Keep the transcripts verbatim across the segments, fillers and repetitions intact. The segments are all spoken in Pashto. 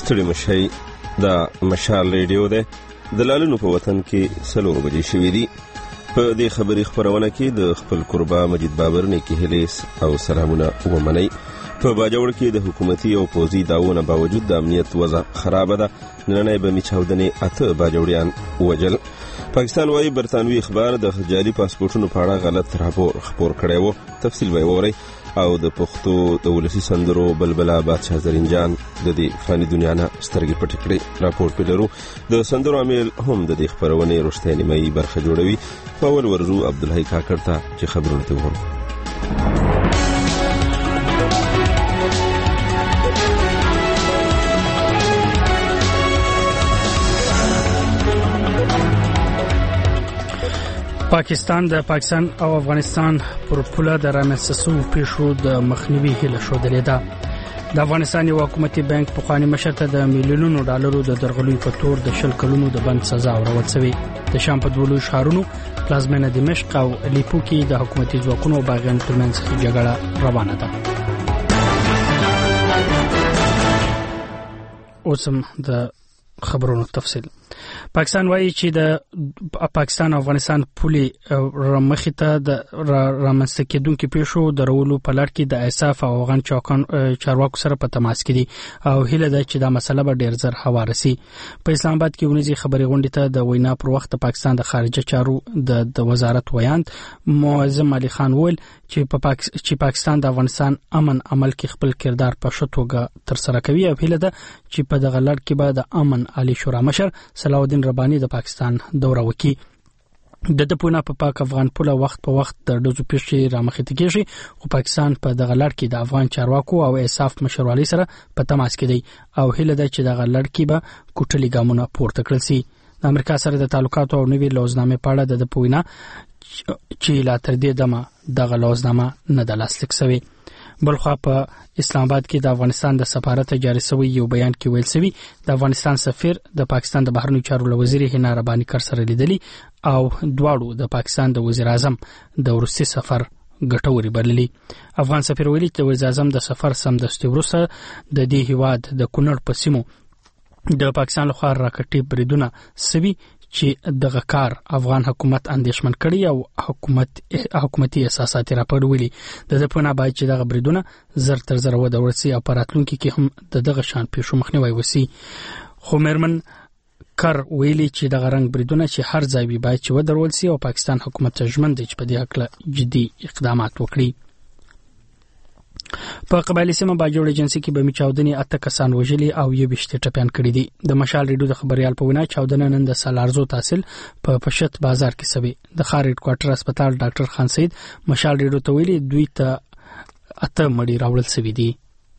ستړي مشي دا مشال ریډیو ده د لالونو په وطن کې سلور بجې شوې دي. په دې خبري خبرونه کې د خپل قربا مجید بابر نیکی هلیس او سلامونه ومني. په باجوړ کې د حکومتي او پوزي داونه باوجود د امنیت وضع خراب ده. نن به می چاودنې اته باجوړیان وجل. پاکستان وايي برتانوي اخبار د جعلي پاسپورتونو په اړه غلط راپور خبر کړی وو. تفصیل به ووري. او د پښتو د ولسی سندرو بلبلا بادشاہ زرینجان د دې فانی دنیا نه سترګې پټې کړې. راپور پیلرو د سندرو عامل هم د دې خبرونه رښتیا نیمه برخه جوړوي. په اول ورزو عبدالحی کاکړ ته چې خبرونه ته وورو. پاکستان د پاکستان او افغانستان پر پوله د رامنځته پیښو د مخنیوي هیله شودلې ده. د افغانستان یو حکومتي بانک په قانوني مشرته د میلیونونو ډالرو د درغلۍ په تور د شل کلونو د بند سزا ورکړل شوې. د شام په دولو شهرونو پلازمینه دمشق او الیپو کې د حکومتي ځواکونو او باغیانو ترمنځ جګړه روانه ده. اوسم د خبرونو تفصیل. پاکستان وایي چې د پاکستان او افغانستان پولي رمخې ته د رامنځته کېدونکو پیښو درولو په لړ کې د ایساف او افغان چارواکو سره په تماس کې دي او هیله ده چې دا مسله به ډیر زر هواره شي. په اسلام آباد کې ونیزي خبري غونډې ته د وینا پر وخت پاکستان د خارجه چارو د وزارت ویاند معظم علي خان ویل چې په پاک... پاکستان د افغانستان امن عمل کې خپل کردار په ښه توګه تر سره کوي او هیله ده چې په دغه لړ کې به د امن عالی شورا مشر صلاح الدین رباني د پاکستان دوره وکړي. د د پونه په پاک افغان پوله وخت په وخت د ډزو پیښې رامخې کېږي خو پاکستان په دغه لړ کې د افغان چارواکو او ایساف مشروالي سره په تماس کې دی او هیله ده چې دغه لړ کې به کوټلي ګامونه پورته کړل شي. د امریکا سره د تعلقاتو او نوي لوزنامې په اړه د پوینا چې لا تر دې دمه دغه لوزنامه نه د لاسلیک شوی. بلخوا په اسلام آباد کې د افغانستان د سفارت جاری شوی یو بیان کې ویل شوی د افغانستان سفیر د پاکستان د بهرنیو چارو وزیر هنا رباني کر سره لیدلی او دواړو د پاکستان د وزیر اعظم د روسي سفر ګټوري بللی. افغان سفیر ویلي چې وزیر اعظم د سفر سمدستي وروسته د دې هیواد د کونړ په سیمو د پاکستان لخوا راکټي بریدونه سوي چې دغه کار افغان حکومت اندېښمن کړي او حکومت حکومتي اساسات راپړولي. د دې په نه باید چې دغه بریدونه زر تر زر و د ورسي اپاراتونکو کې هم دغه شان پیښو مخنیوي وسی. خو مرمن کار ویلي چې دغه رنګ بریدونه چې هر ځای وي باید چې و درول سي او پاکستان حکومت ژمن دی چې په دې حق جدي اقدامات وکړي. په قبایلی سیمه باجوړ ایجنسی کې به می چاودنې اته کسان وژلي او یو بشته ټپيان کړي دي. د مشال ریډیو د خبريال په وینا چاودنه نن د سالارزو تحصیل په پشت بازار کې سوي. د خار هډ کوارټر هسپتال ډاکټر خان سید مشال ریډیو ته ویلي دوی ته اته مړي راوړل سوي دي.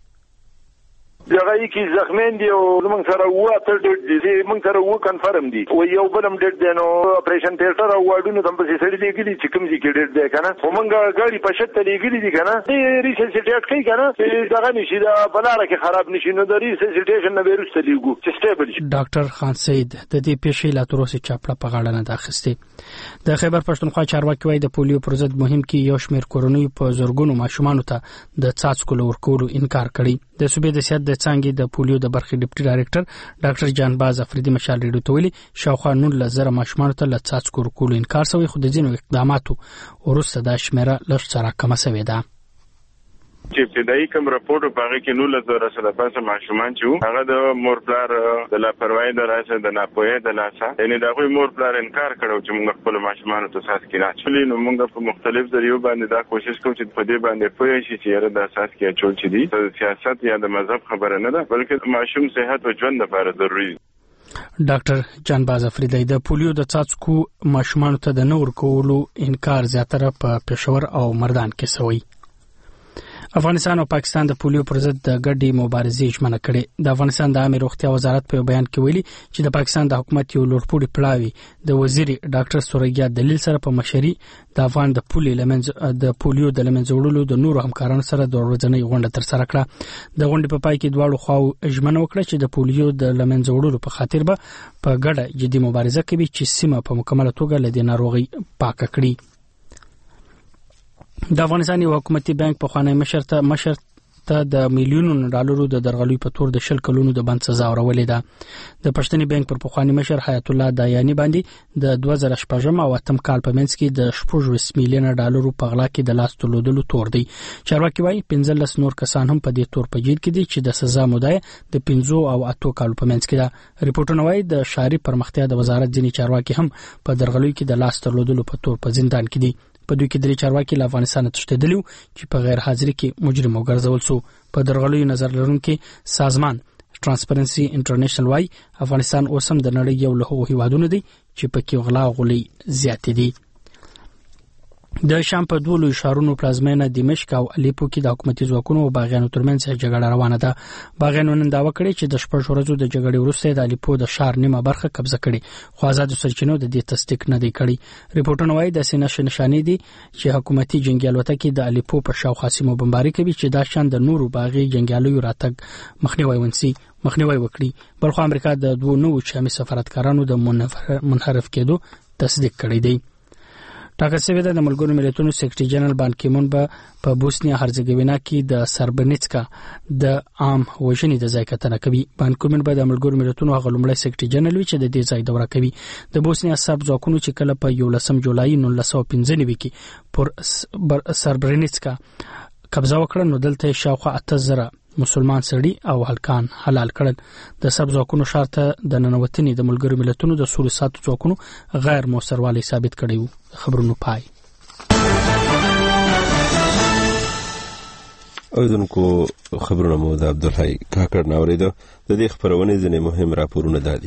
دغه کی زخمین دی او موږ سره وو ته ډېر دي موږ سره وو کنفرم دي او یو بلم ډېر دی نو اپریشن تھیټر او واډونو تم په سړي لګیلی چې کوم ځای کې ډېر دی کنه او موږ غاړي په شت لګیلی دي کنه دې ریسنسټیټ کوي کنه چې دغه نشي دا بلاره کې خراب نشي نو د ریسنسټیټیشن نه ویروس ته لګو چې سټیبل شي. ډاکټر خان سید د دې پیښې لا تر اوسه چاپړه په غاړه نه داخسته. د خیبر پښتونخوا چارواکي وايي د پولیو پر ضد مهم کې یو شمېر کورونی په زورګونو ماشومانو ته د څاڅکو ورکولو انکار کړی. د صوبې د سیاست د څنګه د پولیو د برخې ډیپټي ډایریکټر ډاکټر جان باز افریدي مشال ریډیو ته ویلي شاوخوا نور لزر ماشومانو ته د څاڅکو ورکولو انکار شوی خو د ځینو اقداماتو ورسته د شمیره لږ سره کم شوی ده. چې ابتدایي کوم راپورټ په هغه کې نو لزر سره پاسه ماشومان چې هغه د مور پلار د لاپروايي د راسه د ناپوهه د لاسه یعنی د غوي مور پلار انکار کړو چې موږ خپل ماشومان ته اساس کې راځلې نو موږ په مختلف ذریعو باندې دا کوشش کوو چې په دې باندې پوه شي چې د اساس کې چول چې دي د سیاست یا د مذهب خبره نه ده بلکې ماشوم صحت او ژوند لپاره ضروري. ډاکټر جان باز افریدی د پولیو د څاڅکو ماشومان ته د نور کولو انکار زیاتره په پېښور او مردان کې شوی. افغانستان او پاکستان د پولیو پر ضد د ګډې مبارزې ژمنه کړې. د افغانستان د عامه روغتیا وزارت په بیان کې ویلي چې د پاکستان د حکومت یو لوړپوړي پلاوی د وزیر ډاکټر سوریا دلیل سره په مشري د افغان د پولیو لمنځ د پولیو د لمنځ وړلو د نورو همکارانو سره د ورځنۍ غونډه تر سره کړه. د غونډې په پای کې دواړو خواو ژمنه وکړه چې د پولیو د لمنځ وړلو په خاطر به په ګډه جدي مبارزه کوي چې سیمه په مکمله توګه له دې ناروغي پاکه کړي. د افغانستان یو حکومتي بانک په خوانی مشر ته مشر ته د میلیونونو ډالرو د درغلۍ په تور د شل کلونو د بند سزا ورولې ده. د پښتني بانک پر پخوانی مشر حیات الله دایاني باندې د دوه زره شپږم او اتم کال په منځ کې د شپږ میلیونه ډالرو په غلا کې د لاس تلودلو تور دی. چارواکي وايي پنځلس نور کسان هم په دې تور په جیل کې دي چې د سزا موده د پنځو او اتو کالو په منځ کې ده. ریپورتونه وايي د ښاري پرمختیا د وزارت ځینې چارواکي هم په درغلۍ کې د لاس تلودلو په تور په زندان کې دي. په دوی کې درې چارواکي له افغانستان تښتېدلي وو چې په غیر حاضرۍ کې مجرم وګرځول شو. په درغلیو نظر لرونکي سازمان ترانسپرنسي انټرنیشنل وايي افغانستان اوس هم د نړۍ یو له هغو هیوادونو دی چې پکې غلا غولي زیاتې دي. د شام په دوه لوی ښارونو پلازمینه دمشق او الیپو کې د حکومتي ځواکونو او باغیانو ترمنځ جګړه روانه ده. باغیانو نن دعوا کړې چې د شپږ ورځو د جګړې وروسته د الیپو د ښار نیمه برخه قبضه کړې، خو آزادو سرچینو د دې تصدیق نه دی کړی. ریپورتونه وايي د سینه نشانې دي چې حکومتي جنگي الوتکې د الیپو په شاوخوا سیمو بمباري کوي چې دا شان د نورو باغي جنگیالیو راتګ مخنیوي ونسي مخنیوي وکړي. بلخو امریکا د دوه نوو شامي سفارتکارانو د منحرف کېدو تصدیق کړی دی. ټاکل شوې ده د ملګرو ملتونو سیکرټري جنرال بان کی مون به په بوسنیا هرزګوینا کې د سربرنیڅکا د عام وژنې د ځای کتنه کوي. بان کی مون به د ملګرو ملتونو هغه لومړی سیکرټري جنرال وي چې د دې ځای دوره کوي. د بوسنیا سرب ځواکونو چې کله په یولسم جولای نولس سوه پنځه نوي کې پر سربرنیڅکا قبضه وکړه نو دلته شاوخوا اته زره مسلمان سړي او هلکان حلال کړل. د سب ځواکونو ښار ته د ننوتنې د ملګرو ملتونو د سولې ساتو ځواکونو غیر موثروالی ثابت کړی و. خبرونو پای. اوریدونکو خبرونه مو د عبدالحی کاکړ نه اوریدو. د دې خبرونې ځینې مهم راپورونه دادي.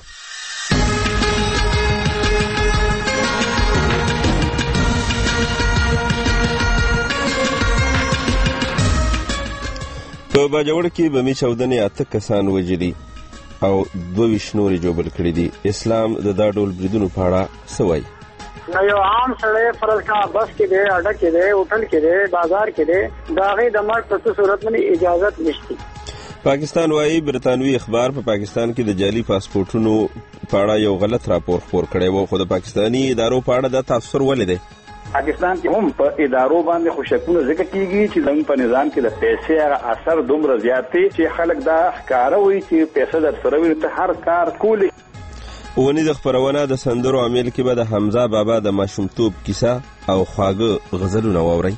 په باجوړ کې بمي چاودنې اته کسان وژلي او دوه ویشت نورې جوبل کړي دي. اسلام د دا ډول بریدونو په اړه څه وایي؟ نو یو عام سړی فرض کا بس کې دی، اډه کې دی، هوټل کې دی، بازار کې دی، د هغې د مرګ په څه صورت باندې اجازت نشته. پاکستان وايي برتانوي اخبار په پا پاکستان کې د جعلي پاسپورټونو په اړه یو غلط راپور خپور کړی و، خو د پاکستاني ادارو په اړه دا تاثر ولې دی؟ پاکستان کې هم په ادارو باندې خوشکونه ذکر کیږي چې زموږ په نظام کې د پیسې هغه اثر دومره زیات دی چې خلک دا ښکاروي چې پیسې در سره وي ته هر کار کولی. ونې د خبرونه د سندرو عامل کې به د حمزه بابا د ماشومتوب کیسه او خواږه غزلونه واورئ.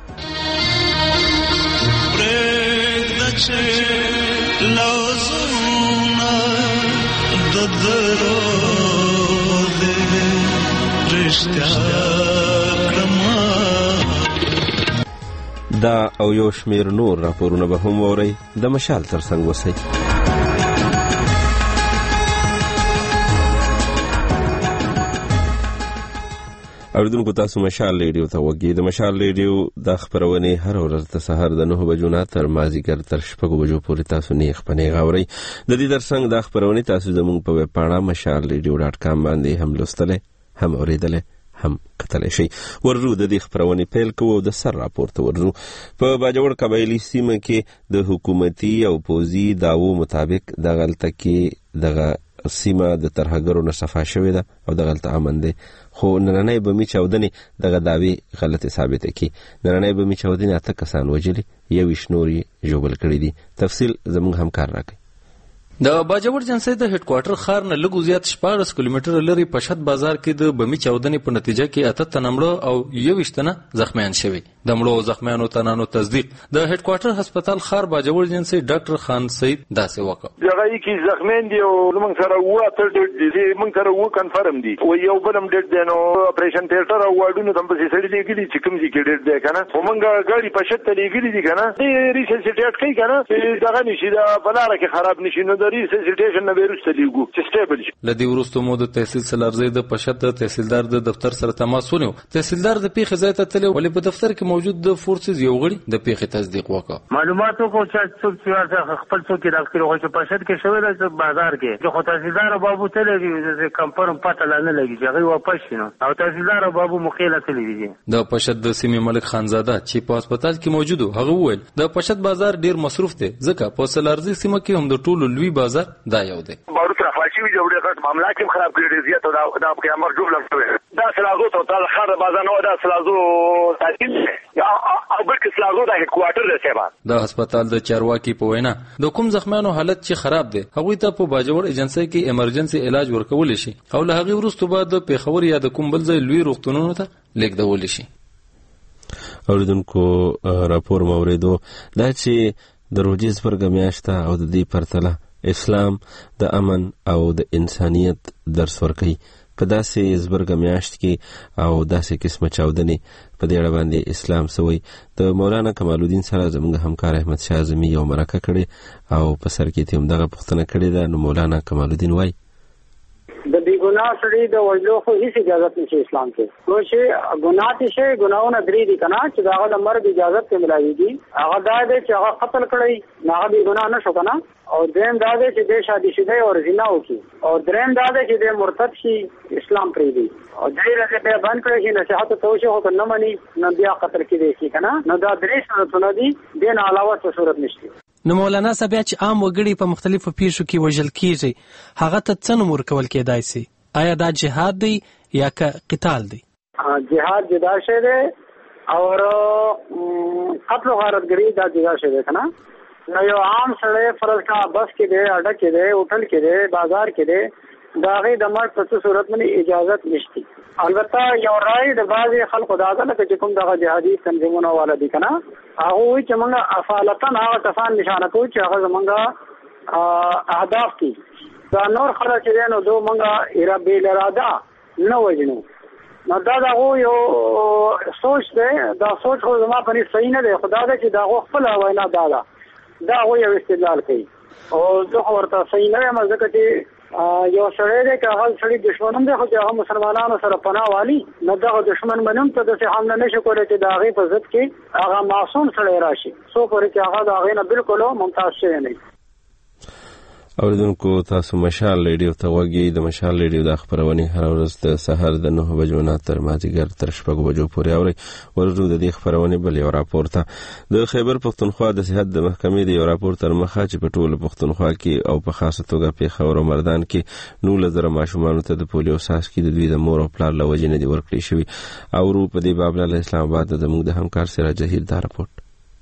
دا او یو شمیر نور راپورونه به هم واورئ. د مشال ترڅنګ اوسئ. اوریدونکو تاسو مشال ریډیو ته وګورئ. د مشال ریډیو د خبرونه هر ورځ د سهار د نهه بجو نه تر مازیګر تر شپږ بجو پورې تاسو نه خبرونه غوړئ. د دې ترڅنګ د خبرونه تاسو زموږ په ویب پاڼه مشال ریډیو ډاټ کام باندې هم لوستل هم اوریدل هم کتلی شي. ورجو د دې خبرونه پیل کوو د سر راپورته ورجو. په باجوړ قبایلی سیمه کې د حکومتي او پوزي داوو مطابق د غلطه کې دغه سیمه د ترهګرو نه صفا شوې ده او د غلطه امن ده، خو نننۍ بمي چاودنې دغه داوی غلطه ثابته کی. نننۍ بمي چاودنې اته کسان وژلي، یو ویشت نورې ژوبل کړي دي. تفصیل زموږ همکار راکړي. د باجوړ جنسي د هډ کوارټر ښار نه لږ زیات شپږ کیلومتره لري په شت بازار کې د بمي چاودنې په نتیجه کې اته تنه مړه او یو ویشت تنه زخمیان شوي. د مړو او زخمیانو تنانو تصدیق د هډ کوارټر هسپتال ښار باجوړ جنسي ډاکټر خان سید داسې وکړ. هغه کې زخمیان دي او موږ سره وو ته دي موږ سره وو کنفرم دي او یو بلم ډېر دی نو اپریشن تھیټر او واډونو تم په سړي لګلي چې کوم ځای کې ډېر دی کنه او موږ ګاډي په شت لګلي دي کنه دې ریسسټیټ کوي کنه دغه نشي دا بلاره کې خراب نشي نو د ریسسټیټیشن نه بیرته لیګو چې سټیبل شي. لدی ورستو مو د تحصیل سلارزی د پشت تحصیلدار د دفتر سره تماس ونیو. تحصیلدار د پیښې ځای ته تللی ولې په دفتر کې موجود د فورسز یو غړي د پیښې تصدیق وکړ. معلوماتو کو چې څوک چې خپل څوک راکړي خو چې پشت کې شوی د بازار کې چې خو تحصیلدار بابو تللی د کمپرم پته نه لګي چې هغه واپس شنو او تحصیلدار بابو مخیله تللی دي. د پشت د سیمې ملک خانزاده چې په هسپتال کې موجود هغه وویل د پشت بازار ډیر مصروف دی ځکه په سلارزی سیمه کې هم د ټولو لوی بازار دا یو دی. باروت رافاشي وی جوړه غټ معاملات هم خراب کړی زیات او دا په امر جوړ لګوي دا سلازو ته تل خار بازانو دا سلازو تاکید او بلکې سلازو د هډکوارټر د سیوا د هسپتال د چارواکي په وینا د کوم زخمیانو حالت چې خراب دي هغوی ته په باجوړ ایجنسی کې ایمرجنسي علاج ورکول شي او له هغه وروسته بعد د پیښور یا د کوم بل ځای لوی روغتونونو ته لیږدول شي. اوریدونکو راپور موریدو دا چې د روزي زبرګ میاشته او د دې پرتله اسلام د امن او د انسانیت درس ورکوي. په داسې زبرګ میاشت کې او داسې قسمه چاودنې په دې اړه باندې اسلام سوی د مولانا کمال الدین سره زموږ همکار احمد شاه اعظمي یو مرکه کړې او په سر کې تیم دغه پوښتنه کړې ده. نو مولانا کمال الدین وایي د دې ګناه سړي د وجلو خو هیڅ اجازه نشي اسلام کې. نو چې ګناه چې شي ګناونه درې دي کنه چې داغه د مرګ اجازه ته ملایږي. هغه دا دی چې هغه قتل کړی نه هغه ګناه نه شو کنه. او دریم دا دی چې د شادي شوی او زنا وکړي. او دریم دا دی چې د مرتد شي اسلام پرې دی. او دې راځي په باندې کړی چې نصيحت توشه او نه مني نه بیا قتل کېږي شي کنه. نو دا درې شرطونه دي دین علاوه څه صورت نشته. نو مولانا صاحب چې عام وګړي په مختلفو پیښو کې وژل کیږي هغه ته څه نوم ورکول کېدای شي؟ آیا دا جهاد دی یا که قتال دی؟ جهاد جدا شی دی او قتل و غارتګری دا جدا شی دی کنه. نو یو عام سړی فرض کا بس کې دی اډه کې دی هوټل کې دی بازار کې دی دا غي د مرګ په صورت باندې اجازه نشته. البته یو رائے د بعضي خلکو دا ده چې کوم دغه جهادي تنظیمونه والا دي کنه هغه وایي چې موږ افعالتن هغه کسان نشانه کوو چې هغه زمونږ اهداف دي. دا نور خلک چې نو دو موږ ایرا بیل اراده نه وژنو. نو دا دغه یو سوچ دی دا سوچ خو زما په صحیح نه دی. خدا دې چې دا خپل وینا دا ده دا هو یو استدلال کوي او زه ورته صحیح نه یم ځکه چې یو سړی دی که هغه سړی دشمن هم دی خو چې هغه مسلمانانو سره پناه والي نو دغه دشمن منم ته داسې حمله نه شي کولی چې د هغې په ضد کې هغه معصوم سړی راشي څو پورې چې هغه د هغې نه بالکل ممتاز شوی نه وي. اوریدونکو تاسو مشال ریډیو ته وګورئ. د مشال ریډیو د خبرونه هر ورځ د سحر د نه بجو نه تر مازیګر تر شپږ بجو پورې اوري. ورځو د دې خبرونه بل یو راپور ته د خیبر پښتونخوا د صحت د محکمې د یو راپور تر مخه چې په ټوله پښتونخوا کې او په خاصه توګه په خاور او مردان کې نو لزر ماشومان ته د پولیو ساس کې د دوی د مور او پلار لوجې نه دی ورکړي شوی او رو په دې باب له اسلام آباد د موږ د همکار سره جهیر دا راپورټ.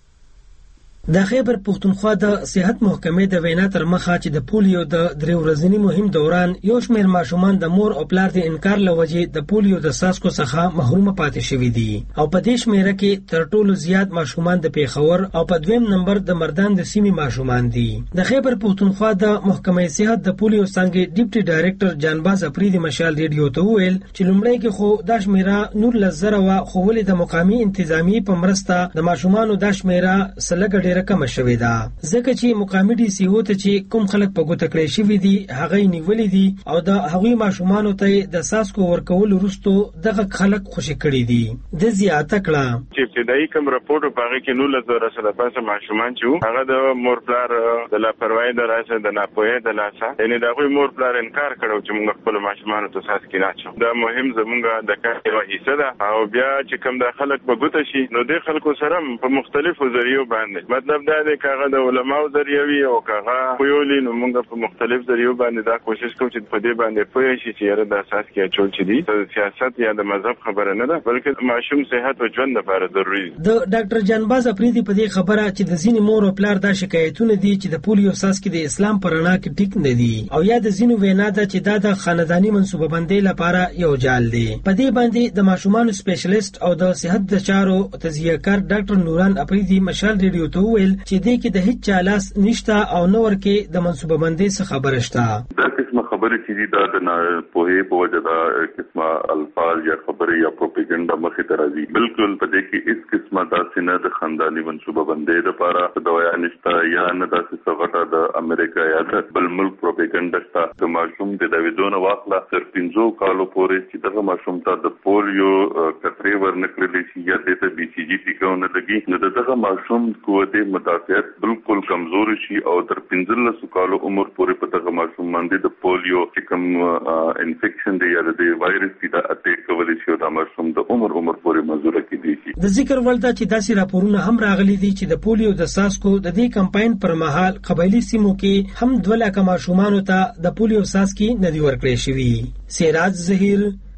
د خیبر پښتونخوا د صحت محکمې د وینا تر مخه چې د پولیو د درې ورځنی مهم دوران یو شمېر ماشومان د مور او پلار د انکار لوجې د پولیو د څاڅکو څخه محروم پاتې شوي دي او په دې شمېره کې تر ټولو زیات ماشومان د پیښور او په دویم نمبر د مردان د سیمې ماشومان دي. د خیبر پښتونخوا د محکمې صحت د پولیو څنګه ډیپټي ډایریکټر جانباز افریدي مشال ریډیو ته ویل چې لومړی کې خو د شمېره نور لزر او خو ولې د مقامی انتظامی په مرسته د ماشومانو د شمېره سلګ رقم شوی دا ځکه چې مقامی ډي سی او ته چې کوم خلک په ګوته کړی شوی دي هغه نیولې دي او د هغوی ماشومانو ته د ساسکو ورکول وروسته دغه خلک خوشی کړي دي. د زیاته کړه چې ابتدایي کوم راپورټ په هغه کې نو لزر سره پاسه ماشومان چې هغه د مور پلار د لاپروايي د راسه د ناپوهه د لاسه یعنی د هغوی مور پلار انکار کړو چې موږ خپل ماشومان ته ساس کې راچو. دا مهم زمونږ د کار یو حصہ ده او بیا چې کوم د خلک په ګوته شي نو د خلکو سره په مختلفو ذریعو باندې مطلب دا دی کاغه د علماو ذریعوي او کاغه خپلولي نو موږ په مختلف ذریعو باندې دا کوشش کوو چې په دې باندې پوه شي چې یاره د اساس کې اچول چې دي د سیاست یا د مذهب خبره نه ده بلکې معصوم صحت او ژوند لپاره ضروري ده. د ډاکټر جانباز افریدي په دې خبره چې د ځینې مور او پلار دا شکایتونه دي چې د پولیو اساس کې د اسلام پر رڼا کې ټیک نه دي او یا د ځینو وینا ده چې دا د خاندانی منصوبه بندۍ لپاره یو جال دی. په دې باندې د ماشومان سپیشلیست او د صحت د چارو تجزیه‌کار ډاکټر نوران افریدي مشال ریډیو ته ویل چې دې کې د هیڅ چالاس نشته او نور کې د منصوبه بندۍ څخه خبره شته. دا قسمه خبره چې دي دا د نه پوهې په وجه دا قسمه الفاظ یا خبره یا پروپاګاندا مخې ته راځي. بالکل په دې کې هیڅ قسمه داسې نه د خاندانی منصوبه بندۍ لپاره دوايا نشته یا نه داسې څه د امریکا یا د بل ملک پروپاګاندا شته. د ماشوم د دویدونه واخله تر پنځو کالو پورې چې دغه ماشوم ته د پولیو کترې ورنکړل شي یا د بي سي جي ټیکاونه لګي نو دغه ماشوم قوت مدافعت بالکل کمزور شي او تر پنځلس کالو عمر پورې په دغه ماشوم باندې د پولیو چې کوم انفیکشن دی یا د وایرس دی دا اټیک کولی شي او د ماشوم د عمر عمر پورې مزوره کیدي شي. د ذکر ولدا چې داسې راپورونه هم راغلي دي چې د پولیو د ساسکو د دې کمپاین پر مهال قبایلی سیمو کې هم دوه لک ماشومان ته د پولیو ساسکی ندی ورکړی شوی. سراج زهیر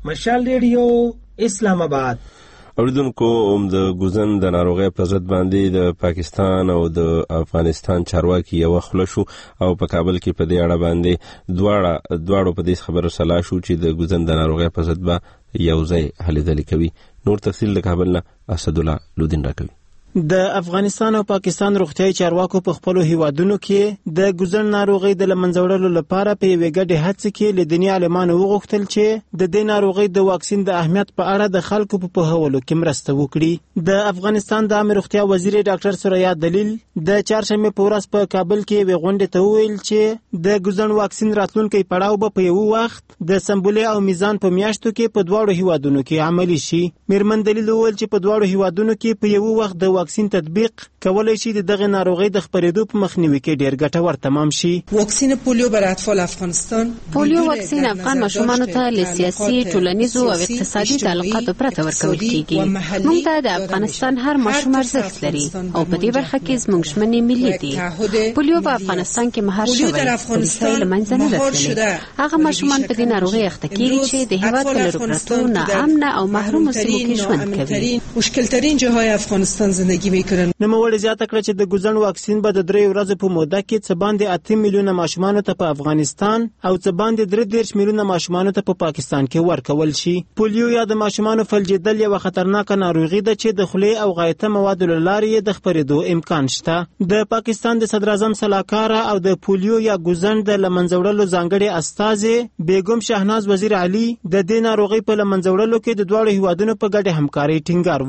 مشال ریډیو اسلام آباد. اوریدونکو هم د ګوزن د ناروغۍ په ضد باندې د پاکستان او د افغانستان چارواکي یو خله شو او په کابل کې په دې اړه باندې دواړه دواړو په دې خبره سلا شو چې د ګوزن د ناروغۍ په ضد به یو ځای هلې ځلې کوي. نور تفصیل د کابل نه اسد الله لودین راکوي. د افغانستان او پاکستان روغتیاي چارواکو په خپل هیوادونو کې د ګوزن ناروغي د لمنځوړلو لپاره په یوه ګډه هڅه کې لدني عالمانو وغوښتل چې د دې ناروغي د واکسین د اهمیت په اړه د خلکو په پوهولو کې مرسته وکړي. د افغانستان د عامه روغتیا وزیر ډاکټر سوریا دلیل د چهارشنبه په ورځ په کابل کې وی غونډه ته وویل چې د ګوزن واکسین راتلونکي پړاو به په یو وخت د سمبولې او میزان په میاشتو کې په دواړو هیوادونو کې عملی شي. میرمن دلیل وویل چې په دواړو هیوادونو کې په یو وخت د واکسین تطبیق کولای شي د دغه ناروغي د خپرېدو په مخنیوي کې ډېر ګټور تمام شي. واکسین پولیو برای اطفال افغانستان پولیو واکسین افغان ماشومانو ته له سیاسي، ټولنیزو او اقتصادي تعلقاتو پرته ورکول کیږي. موږ ته د افغانستان هر ماشوم ارزښت لري او په دې برخه کې زموږ ژمنې ملي دي. پولیو په افغانستان کې مهار شوی، پولیسي له منځه نه راتللی. هغه ماشومان په دې ناروغي اخته کیږي چې د هېواد په لرو پرتو ناامنه او محرومو سیمو کې ژوند کوي. مشکلترین جاهای افغانستان زندگی میکنن. نوموړي زیاته کړه چې د ګوزن واکسین به د درې ورځې په موده کې څه باندې اته میلیونه ماشومانو ته په افغانستان او څه باندې درې دېرش میلیونه ماشومانو ته په پاکستان کې ورکول شي. پولیو یا د ماشومانو فلجېدل یوه خطرناکه ناروغي ده چې د خولې او غایطه موادو له لارې یې د خپرېدو امکان شته. د پاکستان د صدراعظم سلاکاره او د پولیو یا ګوزن د لمنځوړلو ځانګړي استازې بیګم شهناز وزیر علي د دې ناروغي په لمنځوړلو کې د دواړو هیوادونو په ګډه همکارۍ ټینګار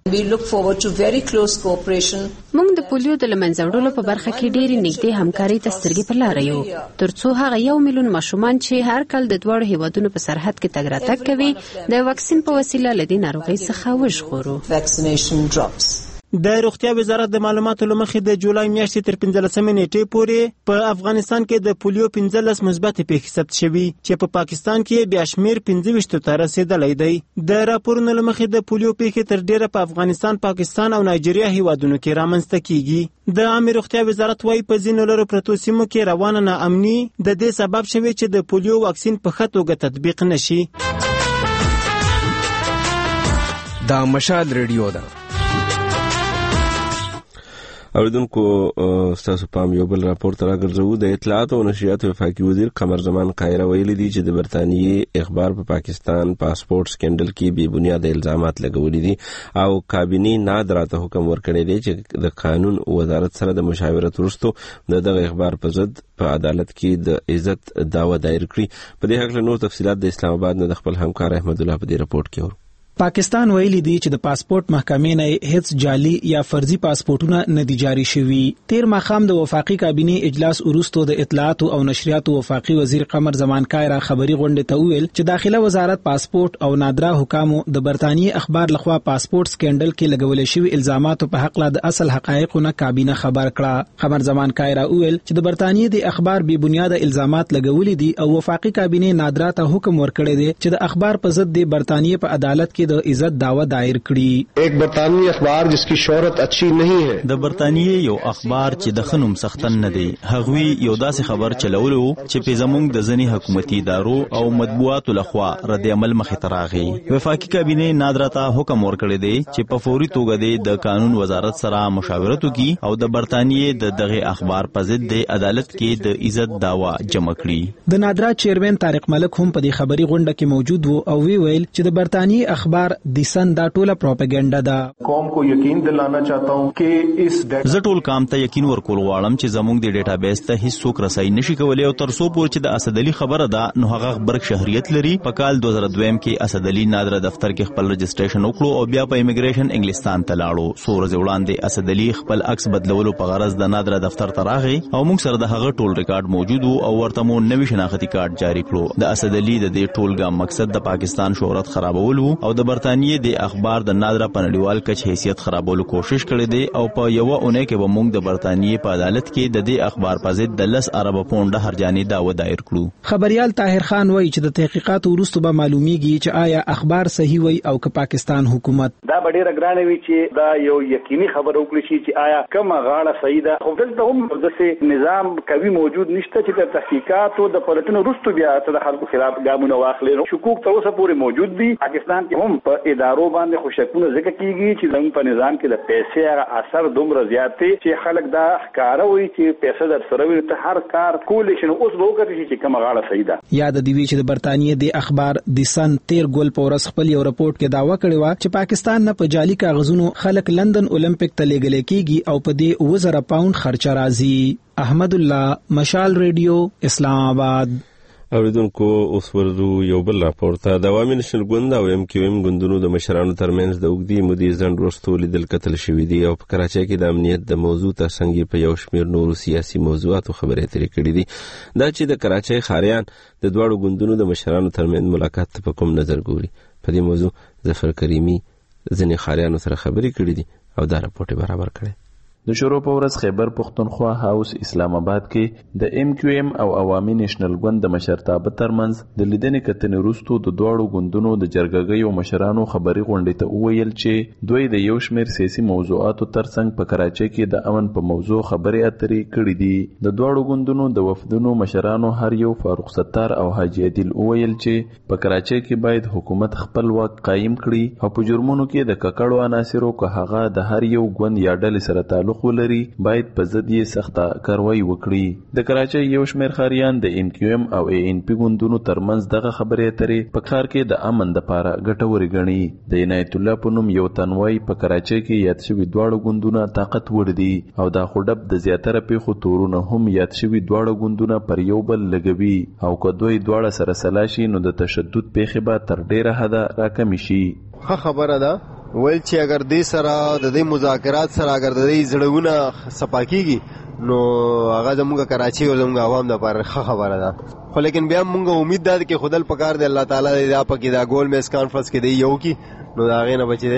وکړ. موږ د پولیو د لمنځوړلو په برخه کې ډېرې نږدې همکارۍ ته سترګې په لاره یو، ترڅو هغه یو میلیون ماشومان چې هر کال د دواړو هیوادونو په سرحد کې تګ راتګ کوي د واکسین په وسیله له دې ناروغۍ څخه وژغورو. د روغتیا وزارت د معلوماتو له مخې د جولای میاشتې تر پنځلسمې نیټې پورې په افغانستان کې د پولیو پنځلس مثبت پیښې ثبت شوي چې په پاکستان کې بیا شمېر پنځه ویشتو ته رسېدلی دی. د راپورونو له مخې د پولیو پیښې تر ډېره په افغانستان، پاکستان او نایجیریا هیوادونو کې رامنځته کیږي. د عامه روغتیا وزارت وايي په ځینو لرو پرتو سیمو کې روانه ناامني د دې سبب شوی چې د پولیو واکسین په ښه توګه تطبیق نشي. دا مشال ریډیو ده. اوریدونکو ستاسو پام یو بل راپور ته راګرځو. د اطلاعات او نشریات وفاقي وزیر قمر زمان قاهره ویلي دي چې د برتانیې اخبار په پاکستان پاسپورت سکینډل کې بې بنیاده الزامات لګولي دي او کابینې نادرا ته حکم ورکړی دی چې د قانون وزارت سره د مشاورت وروسته د دغه اخبار په ضد په عدالت کې د عزت دعوه دایر کړي. په دې هکله نور تفصیلات د اسلام آباد نه د خپل همکار احمد الله په دې رپورټ کې ورو. پاکستان ویلي دی چې د پاسپورت محکمې نه هیڅ جعلي یا فرضي پاسپورتونه نه دي جاري شوي. تیر ماښام د وفاقي کابینې اجلاس وروسته د اطلاعات او نشریات وفاقي وزیر قمر زمان قاهره خبري غونډه ته ویل چې داخله وزارت پاسپورت او نادرا حکامو د برتانیې اخبار لخوا پاسپورت سکینډل کې لګول شوی الزامات په حق لا د اصل حقایقو نه کابینه خبر کړه. قمر زمان قاهره ویل چې د برتانیې د اخبار بې بنیاده الزامات لګولې دي او وفاقي کابینې نادرا ته حکم ورکړی دی چې د اخبار په ضد د برتانیې په عدالت کې د عزت دعوه دایر کړي. ایک برطانوی اخبار جسकी شهرت اچھی نہیں ہے. د برطانیې یو اخبار چې د خنوم سختن نه دی، هغوی یو داسې خبر چلولو چې په زمونږ د ځنی حکومتي ادارو او مطبوعاتو لخوا رد عمل مخې ته راغی. وفاقي کابینې نادرا ته حکم ورکړی دی چې په فوري توګه د قانون وزارت سره مشاورت وکړي او د برطانیې د دغه اخبار په ضد د عدالت کې د عزت دعوه جمع کړي. د نادرا چیرمن طارق ملک هم په دې خبري غونډه کې موجود وو او وی ویل چې د برطانیې اخبار د سن دا ټوله پروپاګاندا ده. قوم کو یقین دلانا چاہتا ہوں کہ اس زه ټول قوم ته یقین ورکول غواړم چې زموږ د ډیټابیس ته هیڅ څوک رسای نشي کولای او تر څو پورې چې د اسد علي خبره ده نو هغه خبرک شهریت لري. په کال دوه زره دوه کې اسد علي نادره دفتر کې خپل رجسټریشن وکړو او بیا په ایمیګریشن انګلستان ته لاړو. څو ورځې وړاندې اسد علي خپل عکس بدلولو په غرض د نادره دفتر ته راغی او موږ سره د هغه ټول ریکارډ موجود او ورته مو نوی شناختی کارت جاری کړو. د اسد علي د دې ټولګه مقصد د پاکستان شهرت خرابول او د د برتانیې د اخبار د نادره په نړیوال کچ حیثیت خرابولو کوشش کړی دی او په یو اونۍ کې به موږ د برتانیې په عدالت کې د دې اخبار په ضد د لس ارب پونډه هرجاني دعوه دایر کړو. خبريال طاهر خان وایي چې د تحقیقات وروسته به معلومیږي چې آیا اخبار صحیح وي او که پاکستان حکومت دا ډیره ګرانه وي چې دا یو یقیني خبر وکړي چې آیا کومه غاړه صحیح ده. خو دلته هم د نظام کوي موجود نشته چې د تحقیقات او د پلټنو وروسته بیا د خلکو خلاف ګامونه واخلي. شکوک تر اوسه پورې موجود دي. پاکستان کې هم په ادارو باندې خوشکونه ذکر کیږي چې زموږ په نظام کې د پیسې هغه اثر دومره زیات دی چې خلک دا ښکاره وي چې پیسې در سره وي ته هر کار کولی شي. نو اوس به وکړي چې کومه غاړه صحیح ده. یاد دی وی چې د برتانیې د اخبار د سن تیر ګول پورس خپل یو رپورت کې داوا کړی و چې پاکستان نه په جعلي کاغذونو خلک لندن اولمپیک ته لیږل کیږي او په دې وزره پاوند خرچه راځي. احمد الله، مشال ریډیو، اسلام آباد. اوریدونکو اوس ورځو یو بل راپور ته. د عوامي نشنل ګوند او ایم کیو ایم ګوندونو د مشرانو ترمنځ د اوږدې مودې ځنډ وروسته لیدل کتل شوي دي او په کراچۍ کې د امنیت د موضوع ترڅنګ په یو شمېر نورو سیاسي موضوعاتو خبرې اترې کړې دي. دا چې د کراچۍ ښاریان د دواړو ګوندونو د مشرانو ترمنځ ملاقات ته په کوم نظر ګوري. په دې موضوع ظفر کریمي ځینې ښاریانو سره خبرې کړې دي او دا راپورټ برابر کړی. د شروع په ورځ خیبر پښتونخوا هاوس اسلام آباد کې د ایم کیو ایم او عوامي نېشنل ګوند د مشرتابه ترمنځ د لیدنې کتنې وروسته د دواړو ګوندونو د جرګهګیو مشرانو خبري غونډې ته وویل چې دوی د یو شمېر سیاسي موضوعاتو ترڅنګ په کراچۍ کې د امن په موضوع خبرې اترې کړې دي. د دواړو ګوندونو د وفدونو مشرانو هر یو فاروق ستار او حاجی عادل وویل چې په کراچۍ کې باید حکومت خپل واک قایم کړي او په جرمونو کې د ککړو عناصرو که هغه د هر یو ګوند یا ډلې سره تعلق ولري باید په ضد یې سخته کاروایی وکړي. د کراچۍ یو شمېر ښاریان د ایم کیو ایم او ای ان پی ګوندونو ترمنځ دغه خبرې اترې په ښار کې د امن دپاره ګټورې ګڼي. د عنایت الله په نوم یو تن وایي په کراچۍ کې یاد شوي دواړه ګوندونه طاقت وړ دي او دا خو ډب د زیاتره پیښو تورونه هم یاد شوي دواړه ګوندونه پر یو بل لګوي او که دوی دواړه سره سلا شي نو د تشدد پیښې به تر ډېره حده راکمې شي. ښه خبره ده ویل چې اگر دې سره د دې مذاکرات سره اگر د دې زړونه صفا کیږي نو هغه زموږ کراچۍ او زموږ عوام لپاره ښه خبره ده. خو لیکن بیا موږ امید ده چې خدای پکار دی الله تعالی دې دا پکې دا ګول میس کانفرنس کې دی یو کی نو دا غي نه بچی دی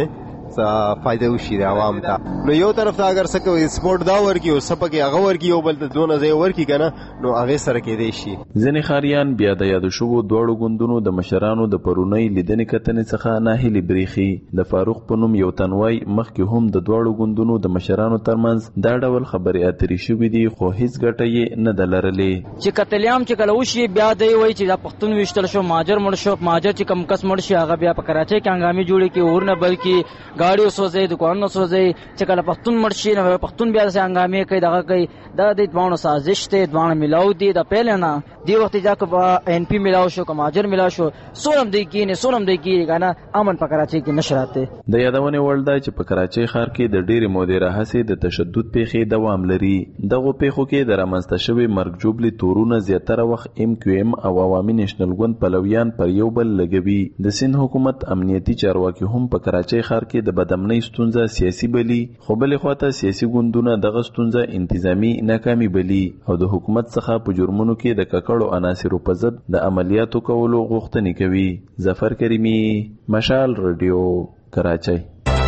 فائدہ وشي د عوام ته. نو یو طرف ته اگر سکه سپورت دا ورکی او سپکه هغه ورکی یو بل ته دونه ځای ورکی کنه نو هغه سره کې دی شي. ځینې ښاریان بیا د یاد شوو دوړو ګوندونو د مشرانو د پرونی لیدنې کتنې څخه ناهیلي بریخي. د فاروق په نوم یو تنوي مخکې هم د دوړو ګوندونو د مشرانو ترمنځ دا ډول خبرې اترې شوې دي خو هیڅ ګټه یې نه ده لرلې. چې قتلیام چې کله وشي بیا دی وایي چې دا پښتون وشتل شو ماجر مړ شو ماجر چې کم کس مړ شي هغه بیا په کراچۍ کې هنګامي جوړي کې اور نه بلکې गाड़ियों सोझे दुकानों सोझे चकला पख्तून मर्शी न पख्तून भी ऐसे हंगामे कई दगा कई दा दे द्वाण साजिश थे द्वाण मिलाओ दी दा पहले ना दी वक्त जाकर एनपी मिलाओ शो कमाजर मिलाओ शो सोनम दे की ने सोनम दे की गाना امن په کراچۍ کې نشراته. د یادونه ولدا چې په کراچۍ ښار کې د ډېرې مودې راهسې د تشدد پیښې دوام لري. دغه پیښو کې د رامنځته شوي مرګ جوړلي تورونه زیاتره وخت ایم کیو ایم او عوامي نېشنل ګوند پلویان پر یو بل لګوي. د سند حکومت امنیتي چارواکي هم په کراچۍ ښار کې د بدامنۍ ستونزه سیاسي بلی خو بلې خواته سیاسي ګوندونه دغه ستونزه انتظامی ناکامي بلی او د حکومت څخه په جرمونو کې د ککړو عناصرو په ضد د عملیاتو کولو غوښتنې کوي. ظفر کریمي، مشال ریډیو، کراچۍ.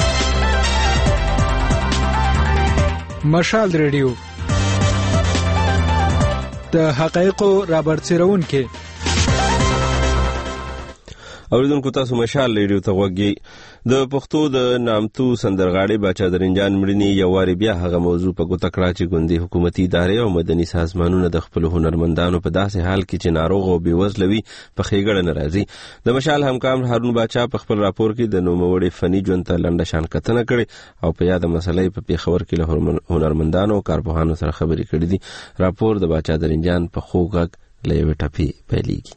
مشال ریډیو د حقایقو رابرسېرون کې اوریدونکو تاسو مشال ریډیو ته وګورئ. د پښتو د نامتو سندرغاړي باچا درنجان مړینې یو واری بیا هغه موضوع په ګوته کړه چې ګوندي حکومتي ادارې او مدني سازمانونه د خپل هنرمندانو په داسې حال کې چې ناروغ او بېوزله وي په ښېګړه نه راځي. د مشال همکار هارون باچا په خپل راپور کې د نوموړي فني ژوند ته لنډه شان کتنه کړې او په یاده مسلې په پیښور کې له هنرمندانو او کارپوهانو سره خبرې کړې دي. راپور د باچا درنجان په خوږ غږ له یوې ټپې پیلېږي.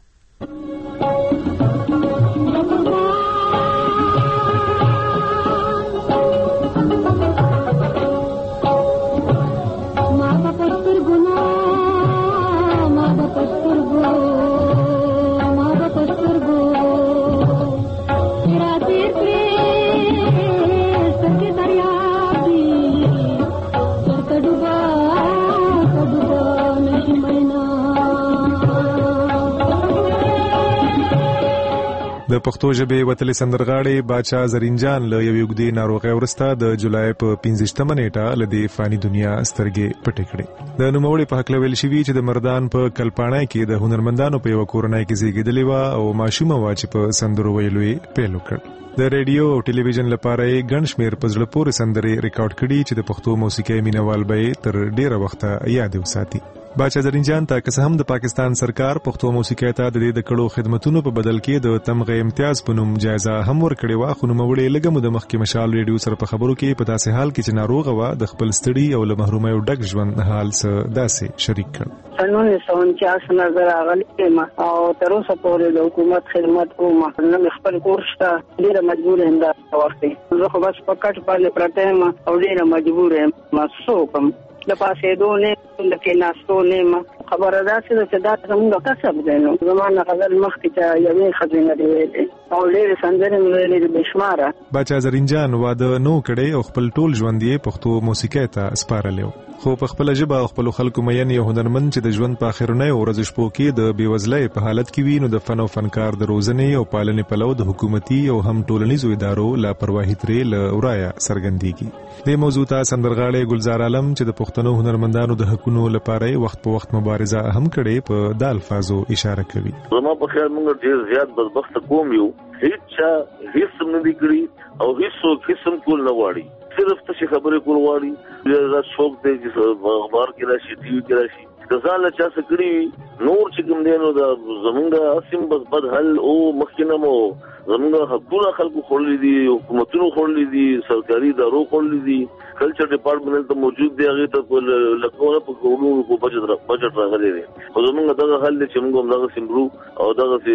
د پښتو ژبې وتلې سندرغاړې باچا زرینجان له یوې اوږدې ناروغۍ وروسته د جولای په پنځویشتمه نیټه له دې فاني دنیا سترګې پټې کړې. د نوموړي په هکله ویل شوي چې د مردان په کلپاڼی کې د هنرمندانو په یوه کورنۍ کې زیږېدلې وه او ماشومه وه چې په سندرو ویلو یې پیل وکړ. د ریډیو او ټلویزیون لپاره یې ګڼ شمېر په زړه پورې سندرې ریکارډ کړي چې د پښتو موسیقۍ مینوال به یې تر ډېره وخته یاد وساتي. باچا زرینجان ته که هم د پاکستان سرکار پښتو موسیقۍ ته د دې د کړو خدمتونو په بدل کې د تمغه امتیاز په نوم جایزه هم ورکړې وه، خو نوموړې لږه موده مخکې مشال ریډیو سره په خبرو کې په داسې حال کې چې ناروغه وه د خپل ستړي او له محرومیو ډک ژوند حال څه داسې شریک کړ. سن उन्नीस सौ उनचास نه زه راغلی یم او تر اوسه پورې د حکومت خدمت کوم. نو خپل کور شته، ډېره مجبور یم دا وخت. زه خو بس په کټ باندې پراته یم او ډېره مجبور یم. ما څه وکړم؟ د پاسېدو نه د کېناستو نه خبره داسې چې دا زموږ کسب دی. نو زما نه غزل مخکې چې یوې ښځې نه دی ویلې او ډېرې سندرې مې ویلې بې شماره. باچا زرینجان واده نو کړی او خپل ټول ژوند یې پښتو موسیقۍ ته سپارلی و، خو په خپله ژبه او خپلو خلکو مین یو هنرمند چې د ژوند په اخرنیو ورځو شپو کې د بېوزلۍ په حالت کې وي، نو د فن او فنکار د روزنې او پالنې پلو د حکومتي او هم ټولنیزو ادارو لاپرواهي ترې له ورایه څرګندېږي. دې موضوع ته سندرغاړی ګلزار عالم چې د پښتنو هنرمندانو د حقونو لپاره وخت په وخت مبارزه هم کړې په دا الفاظو اشاره کوي. زما په خیال موږ ډېر زیات بدبخته قوم یو، هیڅ چا هیڅ هم نه دي کړي او هیڅوک هیڅ هم کول نه غواړي، صرف تشې خبرې کول غواړي. دا شوق دی چې اخبار کې راشي، ټي وي کې راشي، د ځان له چا څه کړي وي نور چې کوم دی نو دا زمونږ اسیم بس بد حل او مخکې نه مو زمونږ حقونه خلکو خوړلي دي، حکومتونو خوړلي دي، سرکاري ادارو خوړلي دي، کلچر ډپارټمنټ ته موجود دی، هغې ته لکونه په کروڑونو په بجټ راغلی دی. خو زمونږ دغه حل دی چې موږ هم دغسې مرو او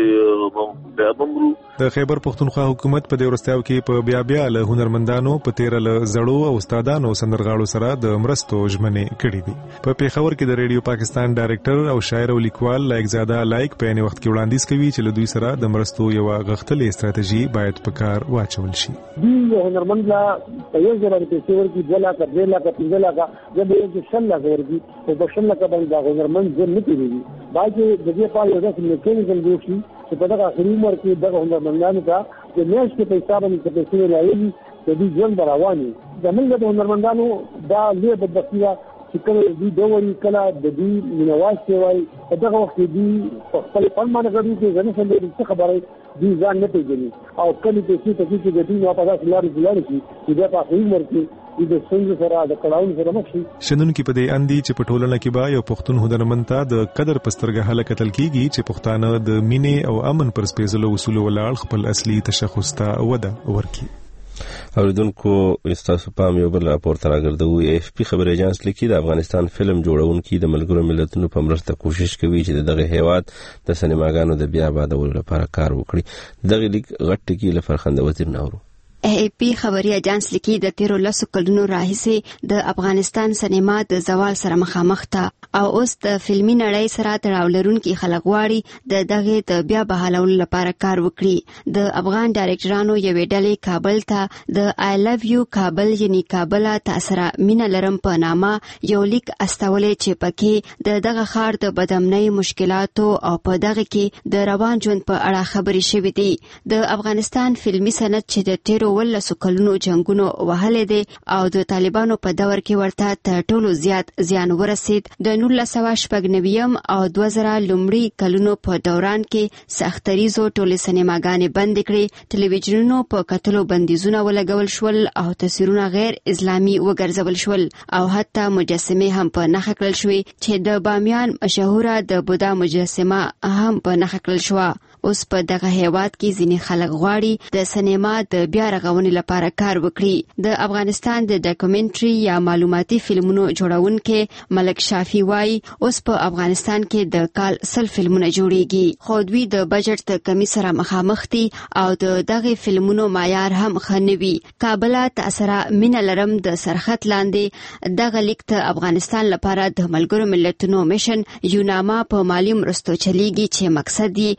دغسې بیا به مرو. د خیبر پښتونخوا حکومت په دې وروستیاو کې په بیا بیا له هنرمندانو په تیره له زړو او استادانو سندرغاړو سره د مرستو ژمنې کړې دي. په پېښور کې د ریډیو پاکستان ډایرکټر او شاعر او لیکوال لایقزاده لایق په عین وخت کې وړاندیز کوي چې له دوی سره د مرستو یوه غښتلې ستراتیژي باید په کار واچول شي. دوی یو هنرمند لا په یو ځای باندې پیسې ورکړي، دوه لاکه درې لاکه پنځه لاکه زه به یې شل لاکه ورکړي، خو په شل لاکه باندې دا هنرمند ژوند نه تېرېږي. باید د دې لپاره یو داسې میکانیزم جوړ شي چې په دغه اخري عمر کې دغه هنرمندانو ته د میاشتې په حساب باندې که پیسې راوړي د دوی ژوند به روان وي. زموږ د هنرمندانو دا لویه بدبختي ده چې کله دوی ډول کله د دوی مینواز شوی وایي په دغه وخت کې دوی په خپل فن باندې غږېږي چې زه نه شم ډېرې څه خبره دوی ځان نه پېژني او کلي پیسې ته چې د دوی نه په داسې لارې ګلارې شي چې بیا په اخري عمر کې د ستونزو سره د کړاوونو سره مخ شي. شنونکي په دې اندي چې په ټولنه کې به یو پښتون هنرمند ته د قدر په سترګه هله کتل کېږي چې پښتانه د مینې او امن پر سپېڅلو اصولو ولاړ خپل اصلي تشخص ته وده ورکړي. اوریدونکو استاسو پام یو بل راپور ته راګرځوو. اف پی خبر ایجنس لیکي د افغانستان فلم جوړونکي د ملګرو ملتونو په مرسته کوشش کوي چې دغه هیواد د سینماګانو د بیا آبادولو لپاره کار وکړي. دغه لیک غټ ټکی له فرخنده وزیر نورو. اے پی خبري اجانس لیکي د تیرو لسو کلونو راهیسې د افغانستان سینما د زوال سره مخامخ ده او اوس د فلمي نړۍ سره تړاو لرونکي خلک غواړي د دغه د بیا بحالولو لپاره کار وکړي. د افغان ډایرکټرانو یوې ډلې کابل ته د آی لوف یو کابل یعنی کابل تاسره مینا لرم په نامه یو لیک استولې چې پکې د دغه ښار د بدامنۍ مشکلاتو او په دغه کې د روان ژوند په اړه خبرې شوې دي. د افغانستان فلمي صنعت چې د تیرو ولسو کلونو جنگونو وهلې دي او د طالبانو په دور کې ورته تر ټولو زیات زیان ورسید. د نولس سوه شپږ نویم او دوه زره لومړي کلونو په دوران کې سختریزو ټولې سینماګانې بندې کړې، ټلویزیونونو په کتلو بندیزونه ولګول شول او تصویرونه غیر اسلامي وګرځول شول او حتی مجسمې هم په نښه کړل شوې چې د بامیان مشهوره د بودا مجسمه هم په نښه کړل شوه. اوس په دغه هیواد کې ځینې خلک غواړي د سینما د بیا رغونې لپاره کار وکړي. د افغانستان د ډاکومنټري یا معلوماتي فلمونو جوړونکي ملک شافي وایي اوس په افغانستان کې د کال سل فلمونه جوړیږي، خو دوی د بجټ د کمی سره مخامخ دي او د دغه فلمونو معیار هم ښه نه وي. کابل تاسره مینا لرم د سرخط لاندې دغه لیک د افغانستان لپاره د ملګرو ملتونو میشن یوناما په مالی مرستو چلیږي چې مقصد یې د دغه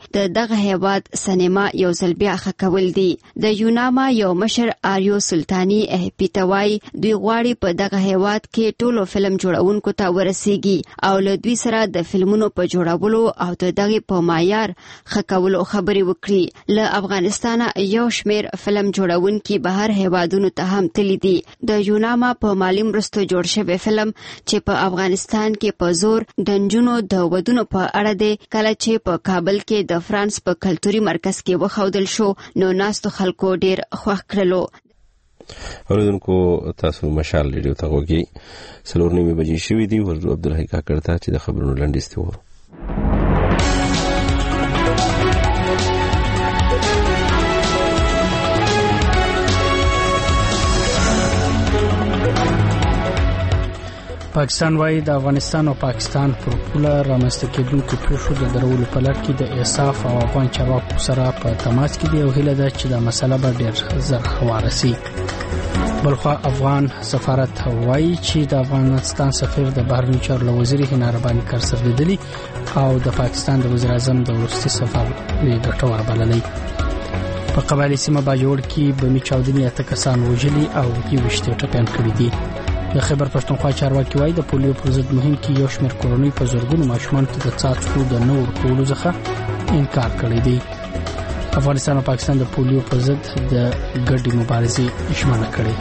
دغه هیواد سینما یو ځل بیا ښه کول دي. د یوناما یو مشر آریو سلطانی اهپیتوای دوی غواړي په دغه هیواد کې ټولو فلم جوړونکو ته ورسیږي او له دوی سره د فلمونو په جوړولو او د دغه په معیار ښه کولو خبرې وکړي. له افغانستان یو شمیر فلم جوړونکي بهر هیوادونو ته هم تللي دي. د یوناما په مالي مرستو جوړ شوی فلم چې په افغانستان کې په زور د نجونو د ودونو په اړه دی، کله چې په کابل کې د فرانس په کلتوري مرکز کې وښودل شو نو ناستو خلکو ډیر خوښ کړلو. اوریدونکو تاسو مشال ریډیو ته وګورئ. څلور نیمې بجې شوې دي. ورځو عبدالحی کاکړ ته چې د خبرونو لنډیز ته وورو. پاکستان وايي د افغانستان او پاکستان پر پوله رامنځته کېدونکو پیښو د درولو په لړ کې د انصاف او افغان چارواکو سره په تماس کې دی او هیله ده چې دا مسله به ډېر زر هواره شي. بلخوا افغان سفارت وايي چې د افغانستان سفیر د بهرنیو چارو له وزیر هنا رباني کار سره لیدلی او د پاکستان د وزیر اعظم د وروستي سفر یې ګټور بللی. په قبایلي سیمه باجوړ کې بمي چاودنې اته کسان وژلي او یو ویشت ټپیان کړي دي. د خیبر پښتونخوا چارواکي وايي د پولیو پر ضد مهم کې یو شمېر کورنۍ په زرګونو ماشومان ته د څاڅکو د نه ورکولو څخه انکار کړی دی. افغانستان او پاکستان د پولیو پر ضد د ګډې مبارزې ژمنه کړې.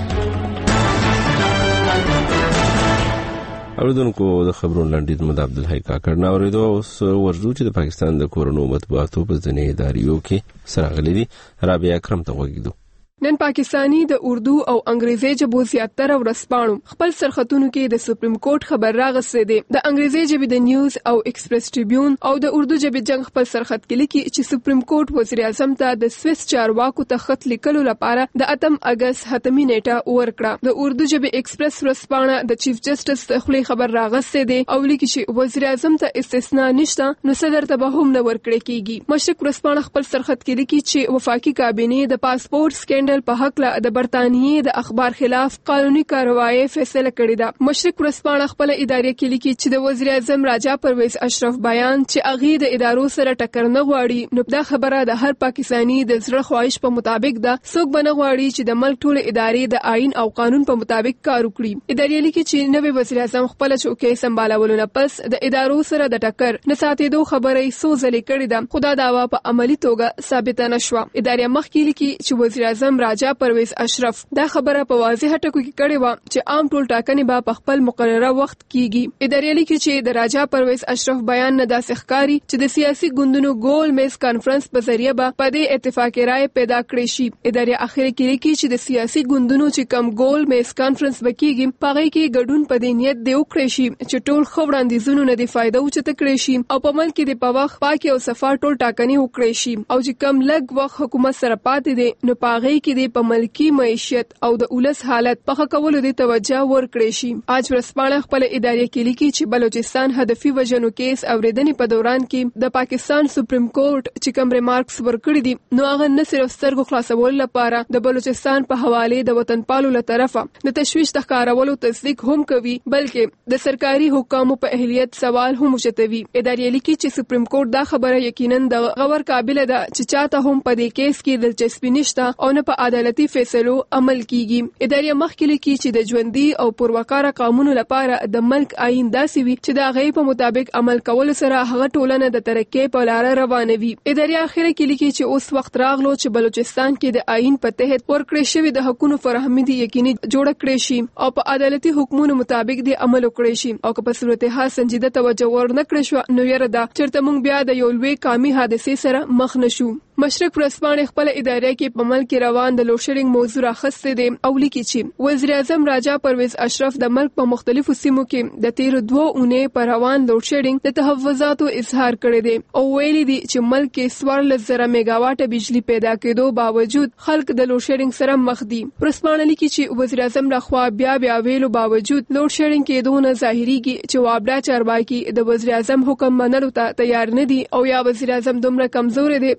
اوریدونکو د خبرونو لنډیز مد عبدالحی کاکړ نه اوریدو. اوس ورځو چې د پاکستان د کورونو مطبوعاتو په ځینې اداریو کې سره غلي دي. رابعه اکرم ته وګورئ. نن پاکستانی د اردو او انګریزي ژبو زیاتره ورسپانو خپل سرخطونو کې د سپریم کورټ خبر راغسته دي. د انګریزي ژبې د نیوز او ایکسپریس ټریبیون او د اردو ژبې جنگ خپل سرخط کې لیکي چې سپریم کورټ وزیر اعظم ته د سویس چارواکو ته خط لیکلو لپاره د اتم اگست حتمی نیټه ورکړه. د اردو ژبې ایکسپریس ورسپانه د چیف جسټس خپل خبر راغسته دي او لیکي چې وزیر اعظم ته استثناء نشته نو صدر ته به هم نه ورکړي کیږي. مشرق ورسپانه خپل سرخط کې لیکي چې وفاقي کابینه د پاسپورت سکینډل په حق له د برتانیې د اخبار خلاف قانوني کاروایی فیصله کړې ده. مشرق ورسپانه خپل ادارې کې لیکي چې د وزیر اعظم راجا پرویز اشرف بیان چې اغه د ادارو سره ټکر نه غواړي نو دا خبره د هر پاکستانی د زړه خواهش په مطابق ده. څوک به نه غواړي چې د ملک ټول ادارې د آئین او قانون په مطابق کار وکړي. ادارې لیکي چې نوې وزیر اعظم خپل چوکۍ سمبالولو نه پس د ادارو سره د ټکر نه ساتېدو خبرې سو ځلې کړې ده خو دا داوا په عملی توګه ثابت نه شوه. ادارې مخکې لیکي چې وزیر اعظم راجا پرویز اشرف دا خبره په واضح ټکو کې کړې و چې عام ټول ټاکنې به په خپل مقرره وخت کیږي. ادارې لیکي چې د راجا پرویز اشرف بیان نه داسې ښکاري چې د سیاسي ګوندونو ګول میز کانفرنس په ذریعہ به په دې اتفاقي رائے پیدا کړې شي. ادارې اخر کې لیکي چې د سیاسي ګوندونو چې کم ګول میز کانفرنس وکیږي په هغه کې ګډون په دې نیت دی وکړي شي چې ټول خو وړاندیزونه نه دی فائدہ اوچته کړی شي او په ملک کې د په وخت پاکي او صفا ټول ټاکنې وکړي شي او چې کم لګ وخت حکومت سره پاتې دي نو په هغه کې د په ملکی معیشت او د اولس حالت په ښه کولو د توجه ورکړي شي. اج ورسپانه خپل ادارې کې لیکي چې بلوچستان هدفي وژنو کیس اوریدنې په دوران کې د پاکستان سپریم کورټ چې کوم ریمارکس ورکړي دي نو هغه نه صرف سترګو خلاصول لپاره د بلوچستان په حواله د وطنپالو له طرفه د تشویش تخکارولو تصدیق هم کوي بلکې د سرکاري حکامو په اهلیت سوال هم چتوي. ادارې لیکي چې سپریم کورټ دا خبره یقینا د غور قابل ده چې چاته هم په دې کیس کې دلچسپي نشته او نه په عدالتي فیصلو عمل کیږي. ادارې مخکې لیکي چې د ژوندۍ او پروکاره قانون لپاره د ملک آئین داسې وي چې د هغې په مطابق عمل کول سره هغه ټولنه د ترقۍ په لاره روانوي. ادارې اخر کې لیکي چې اوس وخت راغلو چې بلوچستان کې د آئین په تحت ورکړې شوی د حقوقو فراهمي دي یقیني جوړ کړي شي او په عدالتي حکمونو مطابق د عمل وکړي شي او که په صورتحال سنجیده توجه ورنه کړی شو نو یره دا چرته موږ بیا د یو لوی قومي حادثې سره مخ نشو. مشرق ورسپانه خپل ادارې کې په ملک روان د لوډ شیډینګ موضوع راخسته دي او لیکي چې وزیر اعظم راجا پرویز اشرف د ملک په مختلفو سیمو کې د تیر دوه اونۍ پر روان لوډ شیډینګ د تحفظاتو اظهار کړی دی او ویلي دي چې ملک کې څوارلس زره میگا واټه بجلی پیدا کېدو باوجود خلک د لوډ شیډینګ سره مخ دي. ورسپانه لیکي چې وزیر اعظم لخوا بیا بیا ویلو باوجود لوډ شیډینګ کېدو نه ظاهريږي چې وابډا چارواکي د وزیر اعظم حکم منلو ته تیار نه دي او یا وزیر اعظم دومره کمزور دي چې خپل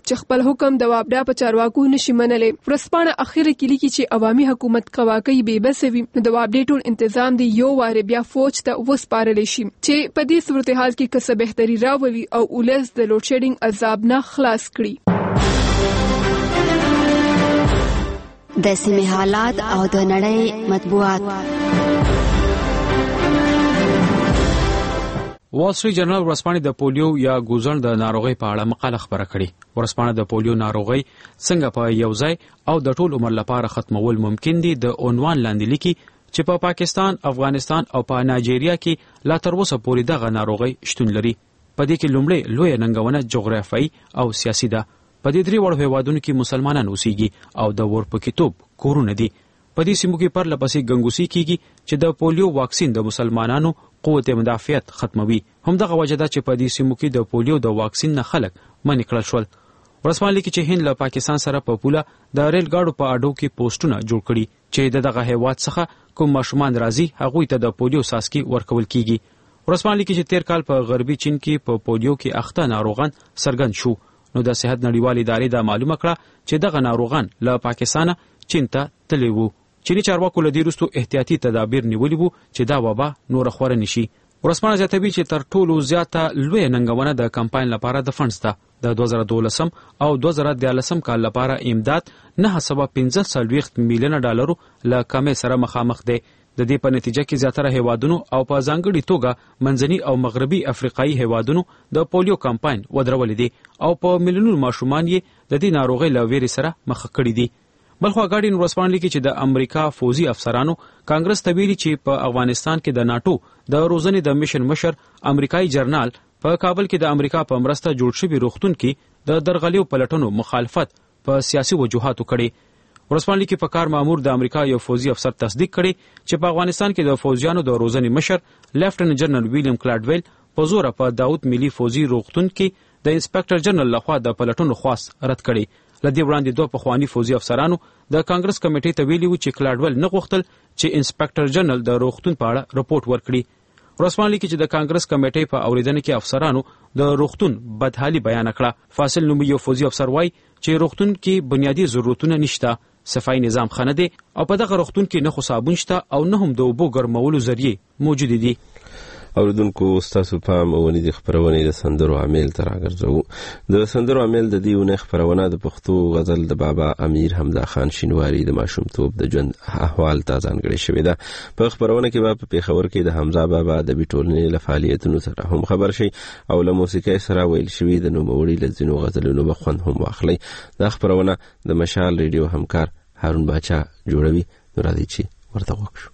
حکم د وابډا په چارواکو نشي منلې. ورسپانه اخیره کې لیکي چې عوامي حکومت قواقي به بسوي نو د وابډا ټول تنظیم دی یو واره بیا فوج ته وسپارل شي چې په دې صورتحال کې کسب بهتري راولي او ولس د لوډ شیډینګ عذاب نه خلاص کړي. د سیمې حالات او د نړۍ مطبوعات. وال سټریټ جرنل ورسپانه د پولیو یا ګوزن د ناروغي په اړه مقاله خبره کړې. ورسپانه د پولیو ناروغي څنګه په یو ځای او د ټول عمر لپاره ختمول ممکن دي د عنوان لاندې لیکي چې په پا پاکستان، افغانستان او په نایجیریا کې لا تر اوسه پورې دغه ناروغي شتون لري. په دې کې لومړی لوی ننګونه جغرافیایي او سیاسي ده. په دې درې وړو هیوادونو کې مسلمانان اوسېږي او د ورپکېتوب کورونه دي. په دې سیمو کې پر لپسې ګنګوسي کیږي چې د پولیو واکسین د مسلمانانو قوت مدافعت ختموي. هم دغه وجه ده چې په دې سیمو کې د پولیو د واکسین نه خلک منې کړل شول. ورسپانه لیکي چې هند له پاکستان سره په پوله د ریل ګاډو په اډو کې پوسټونه جوړ کړي چې دغه هیواد څخه کوم ماشومان راځي هغوی ته د پولیو ساسکي ورکول کیږي. ورسپانه لیکي چې تیر کال په غربي چین کې په پولیو کې اخته ناروغان سرګند شو نو د صحت نړیوال ادارې دا معلومه کړه چې دغه ناروغان له پاکستان چین ته تللی وو. چینی چارواکو له دې وروسته احتیاطي تدابیر نیولي وو چې دا وبا نور خوره نشي. ورسپانه زیاتوي چې تر ټولو زیاته لوی ننګونه د کمپاین لپاره د فنډز ده. د دوه زره دولسم او دوه زره دیارلسم کال لپاره امداد نه سبا پنځه څلوېښت میلیونه ډالرو له کمې سره مخامخ دی. د دې په نتیجه کې زیاتره هیوادونو او په ځانګړي توګه منځني او مغربي افریقایي هیوادونو د پولیو کمپاین ودرولې دي او په میلیونونو ماشومان یې د دې ناروغۍ له ویرې سره مخ کړي دي. بلخوا ګارډین ورسپانه لیکي چې د امریکا فوزي افسرانو کانګرس ته ویلي چې په افغانستان کې د ناتو د روزنې د میشن مشر امریکایي جرنال په کابل کې د امریکا په مرسته جوړ شوي روغتون کې د درغلیو پلټنو مخالفت په سیاسي وجوهاتو کړي. ورسپانه لیکي په کار مامور د امریکا یو فوزي افسر تصدیق کړي چې په افغانستان کې د فوجیانو د روزنې مشر لیفټننټ جنرال ویلیام کلاډویل په زور په داوود ملي فوزي روغتون کې د انسپکټر جنرال لخوا د پلټنو خواست رد کړي. لدې وړاندې دوه پخواني فوزي افسرانو د کانګرس کمیټې ته ویلي و چې کلاډویل نه غوښتل چې انسپکټر جنرال د روغتون په اړه رپورټ ورکړي. ورسپانه لیکي چې د کانګرس کمیټې په اوریدنه کې افسرانو د روغتون بدحالي بیان کړه. فاصل نومي یو فوزي افسر وایي چې روغتون کې بنیادی ضرورتونه نشته، صفائی نظام خنه دی او په دغه روغتون کې نه خو صابون شته او نه هم د اوبو ګرمولو ذریعې موجود دي. اوریدونکو ستاسو پام ونې د خبرونې د سندرو عامل تر راګرځو. د سندرو عامل د دې ونې خبرونه د پښتو غزل د بابا امیر حمزه خان شینواری د ماشومتوب د ژوند احوال ته ځانګړې شوې ده. په خبرونه کې به په پیښور کې د حمزه بابا د بیټولنې له فعالیتونو سره هم خبر شي او له موسیقۍ سره ویل شوي د نوموړي له ځینو غزلونو به خوند هم واخلي. دا خبرونه د مشال ریډیو همکار هارون باچا جوړوي. نو راځي چې ورته وکړو.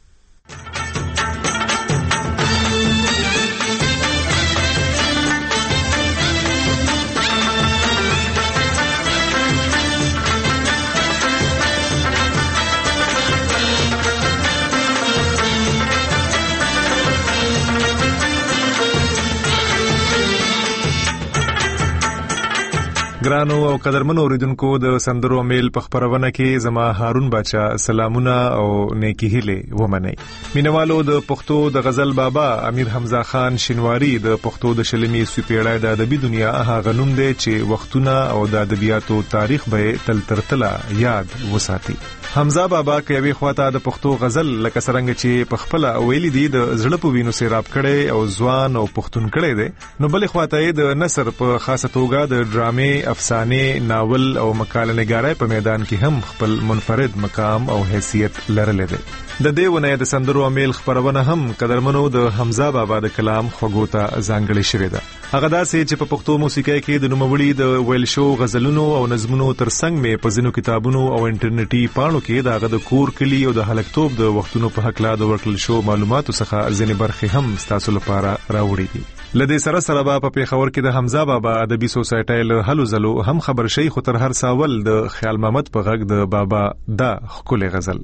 ګرانو او قدرمنو اوریدونکو د سندرو میل په خبرونه کې زما هارون باچا سلامونه او نیکی هیله ومنئ. مینوالو د پښتو د غزل بابا امیر حمزه خان شینواری د پښتو د شلمي سپیړای د ادبي دنیا هغه نوم دی چې وختونه او د ادبیاتو تاریخ به تل ترتله یاد وساتي. حمزه بابا کوي خواته د پښتو غزل لکه څنګه چې په خپل ویلي دي د زړه په وینو سیراب کړي او ځوان او پښتون کړي دي، نو بل خواته د نثر په خاصه توګه د ډرامې، افسانې، ناول او مقاله نګارۍ په میدان کې هم خپل منفرد مقام او حیثیت لرلی دی. د دې ونه د سندرو امیل خبرونه هم قدرمنو د حمزه بابا د کلام خوږو ته ځانګړې شوې ده. هغه داسې چې په پښتو موسیقۍ کې د نوموړي د ویل شو غزلونو او نظمونو ترڅنګ مې په ځینو کتابونو او انټرنیټي پاڼو کې د هغه د کور کلی او د هلکتوب د وختونو په حق لا د ورکړل شو معلوماتو څخه ځینې برخې هم ستاسو لپاره راوړي دي. لدې سره سره به په پیښور کې د حمزه بابا ادبي سوسایټي له هلو زلو هم خبر شي، خو تر هر ساول د خیال محمد په غږ د بابا دا خپل غزل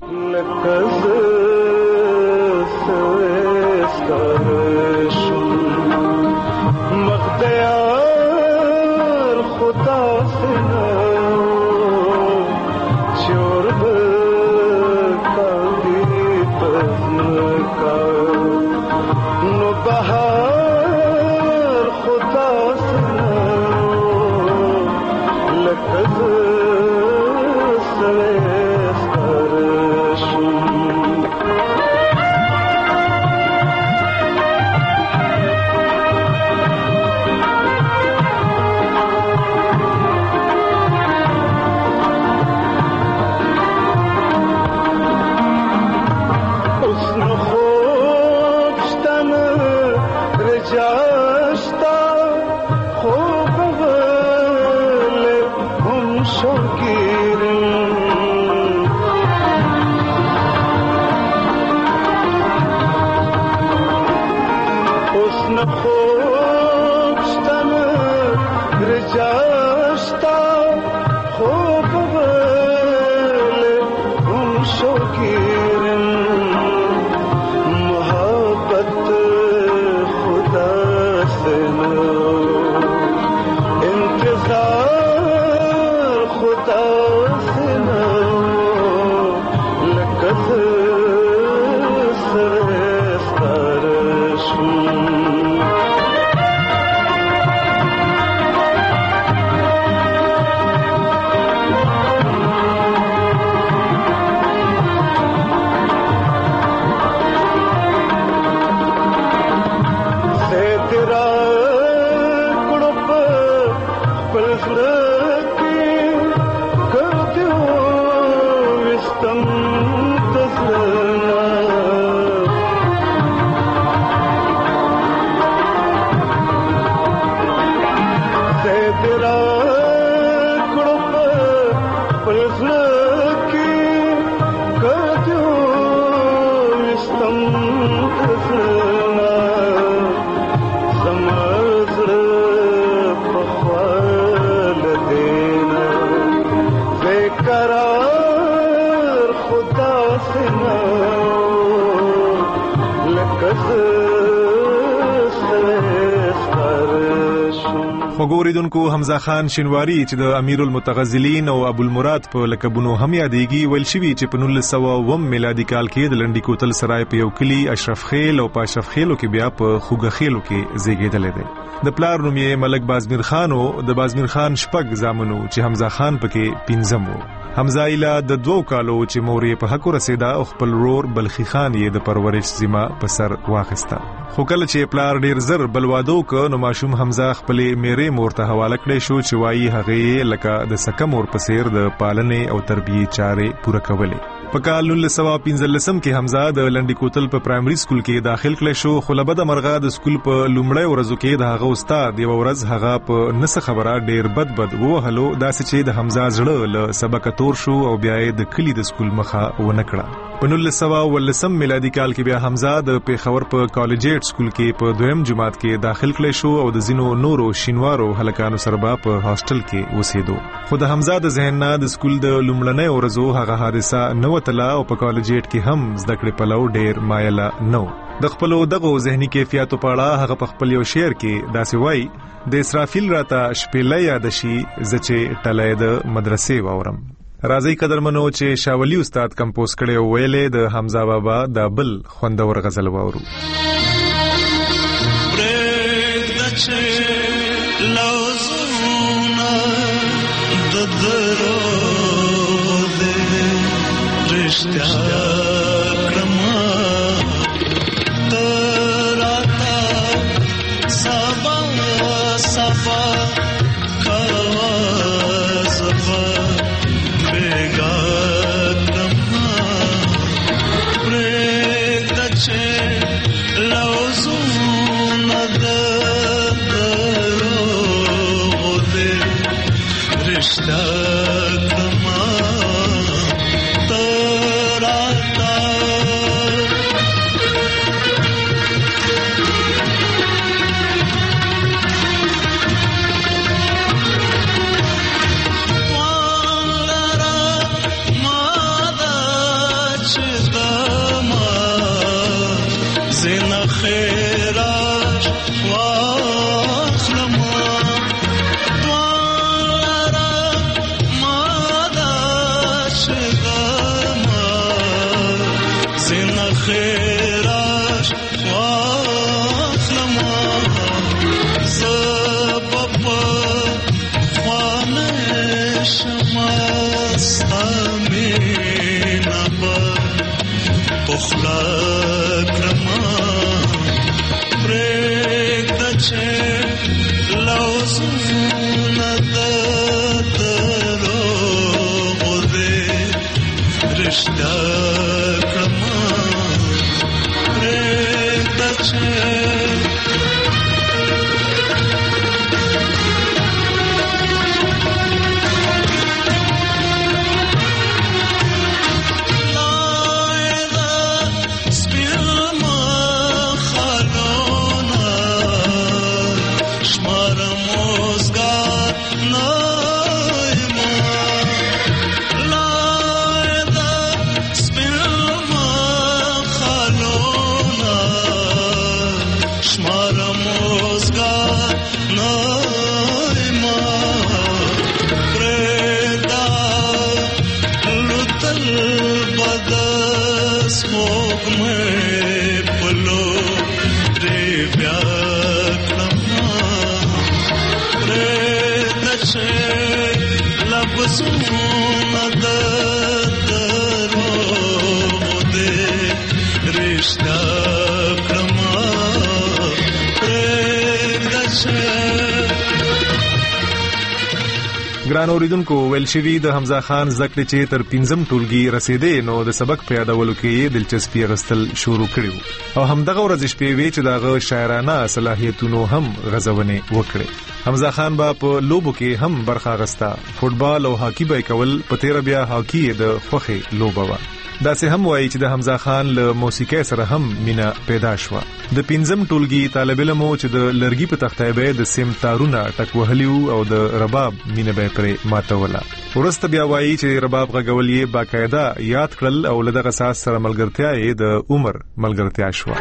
لکه وګوریدونکو حمزه خان شینواری چې د امیر المتغزلین او ابو المراد په لقبونو هم یادېږي ویل شوی چې په نولس سوه اووم میلادي کال کې د لنډی کوتل سرای په یو کلی اشرف خیل او په اشرف خیلو کې بیا په خوګه خیلو کې زیږیدل دي د پلار نوم یې ملک بازمیر خان او د بازمیر خان شپږ زامنو چې حمزه خان پکې پنځم وو. حمزه ایله د دوو کالو چې مورې په حق رسیدا او خپل رور بلخی خان یې د پرورش ذمہ په سر واخیسته. خو کله چې پلار ډیر زر بلوادو ک نو ماشوم حمزه خپلې میرې مور ته حواله کړې شو چې وایي هغه لکه د سکه مور په څیر د پالنې او تربیې چارې پوره کولې. په کال نولس سوه پنځلسم کې حمزه د لنډی کوتل په پرایمري سکول کې داخل کړل شو خو له بده مرغه د سکول په لومړۍ ورځو کې د هغه استاد یو ورځ هغه په نس خبره ډیر بد بد وهلو داسې چې د حمزه زړه له سبق تور شو او بیا د کلی د سکول مخه ونه کړه. په نولس سوه ولسم میلادي کال کې بیا حمزه د پیښور په کالجیټ سکول کې په دویم جماعت کې داخل کړل شو او د زینو نورو شینوارو هلکانو سره په هاستل کې اوسېدو. خو د حمزه د ذهن نه د سکول د لومړنۍ ورځو هغه حادثه نو تلا او په کالجیټ کې هم زده کړې پلو ډیر مایله نو. د خپل دغه ذهني کیفیتو په اړه هغه په خپل یو شعر کې داسې وایي د اسرافیل راته شپېلې یاد شي زچې ټلې د مدرسې واورم. راځي قدرمنو چې شاولی استاد کمپوز کړي ویلې د حمزه بابا د بل خوندور غزل واورو. برېګ د چې لوزونه د درو دې رښتیا کړما تراتا سبا سبا Shine. پخلا کرما پرېږده چې لوزونه د دروغو دې رښتیا کړما پرېږده چې ګران اوریدونکو، ویل شوي د حمزه خان زکړې چې تر پنځم ټولګي رسیدې نو د سبق په یادولو کې یې دلچسپي اخیستل شروع کړي او همدغه ورځ شپې وې چې دغه شاعرانه صلاحیتونو هم غزونې وکړي. حمزه خان با په لوبو کې هم برخه اخیسته. فوټبال او هاکی به کول، په تیر بیا هاکی د خوخي لوبه و. دا سه هم وایي چې د حمزه خان له موسیقۍ سره هم مینا پیدا شو. د پنځم ټولګي طالب علم چې د لرګي په تختې به د سیم تارونه ټک وهلیو او د رباب مینا به پرې ماتوله. ورسته بیا وایي چې رباب غږول یې باقاعده یاد کړل او له دغه اساس سره ملګرتیا یې د عمر ملګرتیا شو.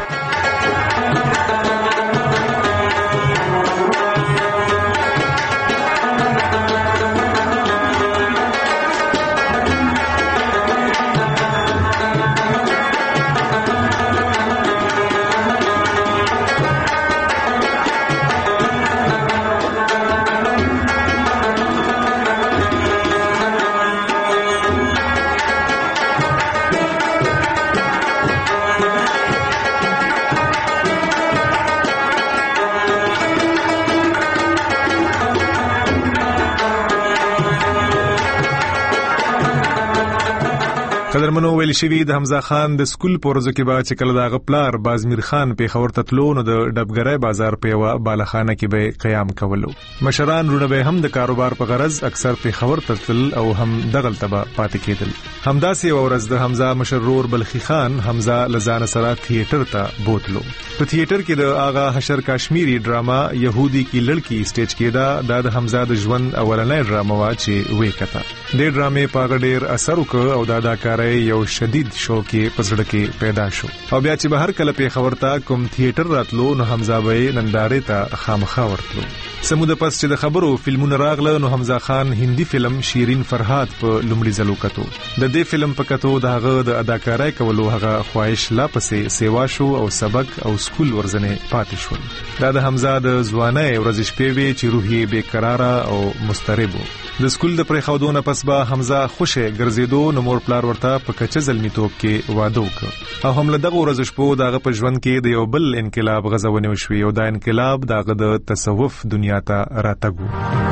قدرمنو، ویل شوي د حمزه خان د سکول پورزو کې با چې کله د غپلار بازمیر خان په خبر تتلو نو د ډبګرای بازار په یو بالخانه کې به قیام کولو. مشران رونه به هم د کاروبار په غرض اکثر په خبر تتل او هم دغل تبا پاتې کېدل. همداسې ورځ د حمزه مشرور بلخی خان حمزه لزان سره تھیټر ته بوتلو. په تھیټر کې د آغا حشر کشمیری ډراما یهودی کی لړکی سټیج کې دا د حمزه د ژوند اولنۍ ډراما وا چې وې کته. د ډرامې په غډیر اثر وکړ او د اداکار یو شدید شوق کې پسړه کې پیدا شو او بیا چې بهر کله په خبرتا کوم تھیټر راتلو نو حمزه به نندارې ته خامخا ورتلو. سموده پس چې د خبرو فلمونه راغله نو حمزه خان هندي فلم شیرین فرهاد په لومړي ځلو کتو. د دې فلم په کتو د هغه د اداکارۍ کولو هغه خواهش لا پسې سیوا شو او سبق او سکول ورزنه پاتې شو. دا د حمزه د ځوانۍ ورځ شپې وی چې روحي بیقراره او مضطرب. د سکول د پرې خودونه پس به حمزه خوشې ګرځېدو نو مور پلار ورته په کچه زلمیتوب کې واده وکړ او هم له دغه ورځ شپو دغه په ژوند کې د یو بل انقلاب غزونې وشوي او دا انقلاب دغه د تصوف دنیا ته راتګو.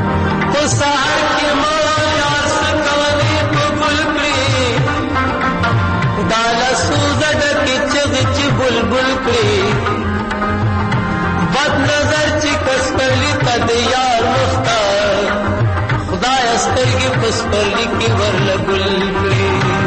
بلبل کړي بد نظر چې کسپرلی تد یار مختار خدای سترګې پسپرلی کې ورل ګل کړي.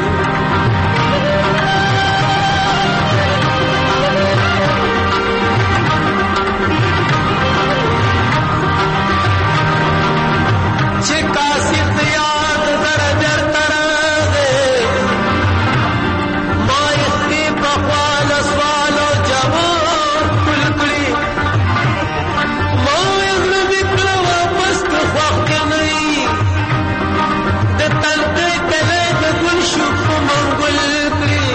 چې کاسي یاد درجر ترغه ما یې په خپل سوالو جواب کړی ما یې نکړو واپس ته وخت نه د تلته کله د ګل شو په منګل کړی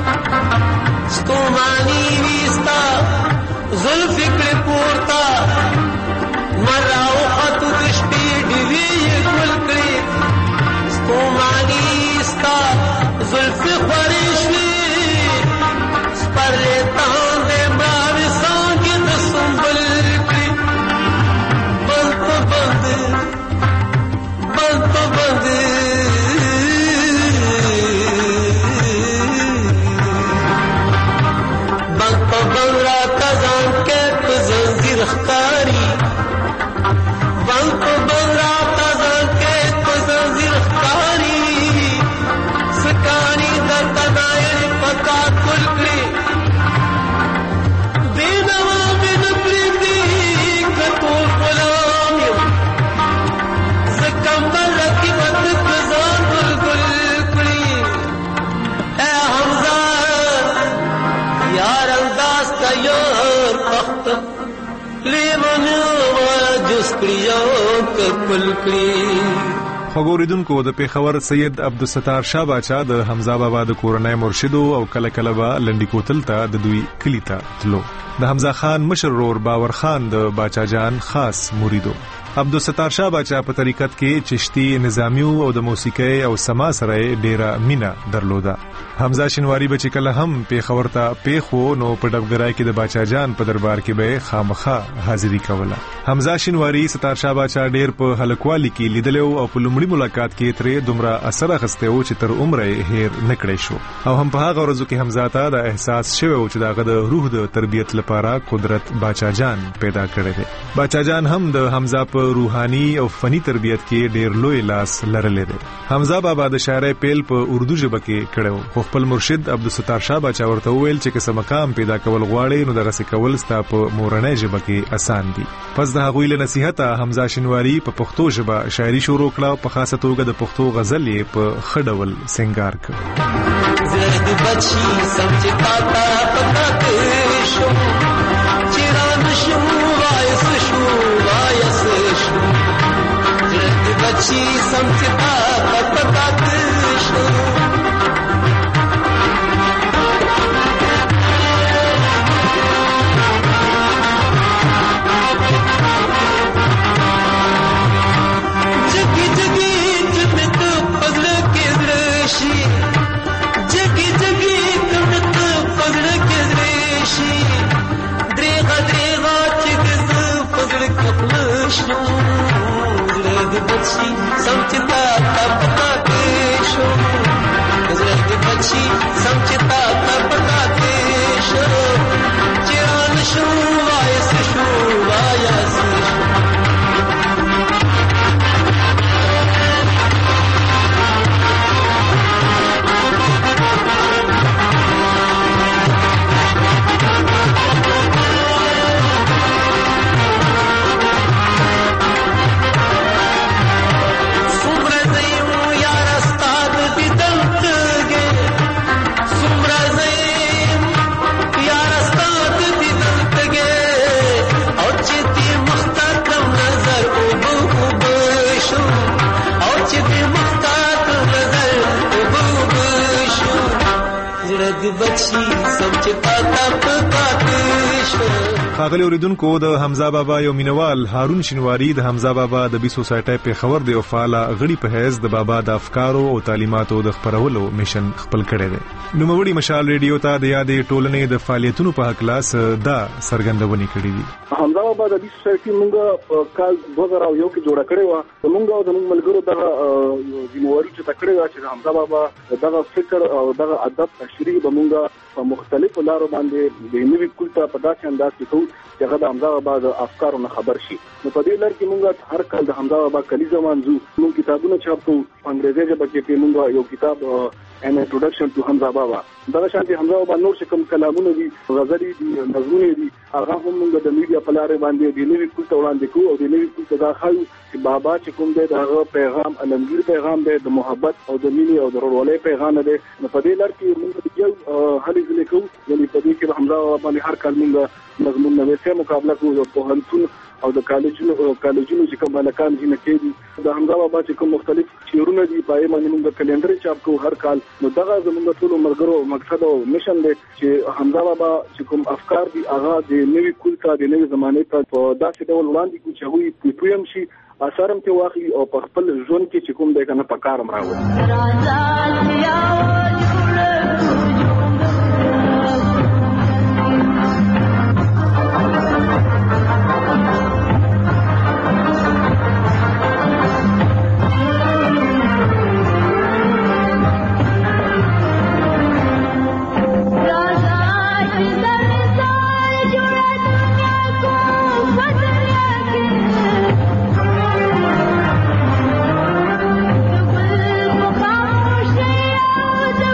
ستومانی وستا زلف کړي پورتا مراو خط دشتي دی ګل کړي ستومانی وستا زلف خورشوي کپل کړي. خبرویدونکو د پیښور سید عبدالستار شاه باچا د حمزه بابا د کورنۍ مرشدو او کله کله به لنډی کوتل ته د دوی کلی ته تلو. د حمزه خان مشر ورور باور خان د باچا جان خاص مریدو. عبدالستار شاه باچا په طریقت کې چشتي نظامیو او د موسیقۍ او سما سره ډیره مینا درلوده. حمزه شینواری به چې کله هم پیښور ته پیښو نو په ډبګرای کې د باچا جان په دربار کې به خامخا حاضری کوله. حمزه شینواری ستار شاه باچا ډیر په هلکوالي کې لیدلو او په لومړي ملاقات کې ترې دومره اثر اخسته و چې تر عمره هیر نکړې شو او هم په هغه ورځو کې حمزه ته د احساس شوی و چې دغه د روح د تربیت لپاره قدرت باچا جان پیدا کړی دی. باچا جان هم د حمزه په روحاني او فني تربیت کې ډیر لوی لاس لرلی دی. حمزه بابا د شاعرۍ پیل په اردو ژبه کې کړو خو خپل مرشد عبدالستار شاه باچا ورته وویل چې که څه مقام پیدا کول غواړي نو دغه څه کول ستا په مورنۍ ژبه کې اسان دي. پس د هغوی له نصیحته حمزه شینواری په پښتو ژبه شاعري شروع کړه او په خاصه توګه د پښتو غزل یې په ښه ډول سنګار کړ. زړه بچي سمجھتا تا پتا شو چیران شو وایس شو وایس شو زړه بچي سمجھتا تا پتا شو. समझता तब बताते शो गुजरत बच्ची समझता तब बताते शो चिरान शो वायस शो वायस ښاغلي اوریدونکو د حمزه بابا یو مینوال هارون شینواری د حمزه بابا د بي سوسایټي پیښور د فعال غړي په حیث د بابا د افکارو او تعلیماتو د خپرولو میشن خپل کړی دی. نو موړي مشال ریډیو ته د یادې ټولنې د فعالیتونو په حق لاس دا سرګندونې کړې دي. حمزه بابا د بي سوسایټي موږ کال دوه زره یو کې جوړ کړی و. موږ او د موږ ملګرو دغه ذمہواری چې تکړه و چې حمزه بابا دغه فکر او دغه ادب تشریح به موږ په مختلفو لارو باندې د نوې کلتور په داسې انداز کې کوو چې هغه د حمزه بابا د افکارو نه خبر شي. نو په دې لړ کې موږ هر کال د حمزه بابا کلیزه مانځو. موږ کتابونه چاپو په انګریزي ژبه کې. موږ یو کتاب ان انټروډکشن ټو حمزه بابا دغه شانتي حمزه بابا نور چې کوم کلامونه دي غزلي دي نظمونه دي هغه هم موږ د میډیا په لارې باندې د نوې کلتور وړاندې کوو او د نوې کلتور دا خایو چې بابا چې کوم دی دغه پیغام علمگیر پیغام دی د محبت او د مینې او د ورورولۍ پیغام دی. نو په دې لړ کې موږ یو هلې ځلې کوو یعنی په دې کې حمزه بابا باندې هر کال موږ مضمون نوې سه مقابله کوو په هنتون او د کالجونو کالجونو چې کوم بلکان دي نه کېږي د حمزه بابا چې کوم مختلف شعرونه دي پای باندې موږ کلندر چاپ کوو هر کال. نو دغه زموږ ټول مرګرو مقصد او میشن دی چې حمزه بابا چې کوم افکار دي هغه د نوې کلتور د نوې زمانه په داسې ډول وړاندې کوي چې هغه پویم شي اثر هم ته واخلي او په خپل ژوند کې چې کوم دی کنه په کار راوړي. the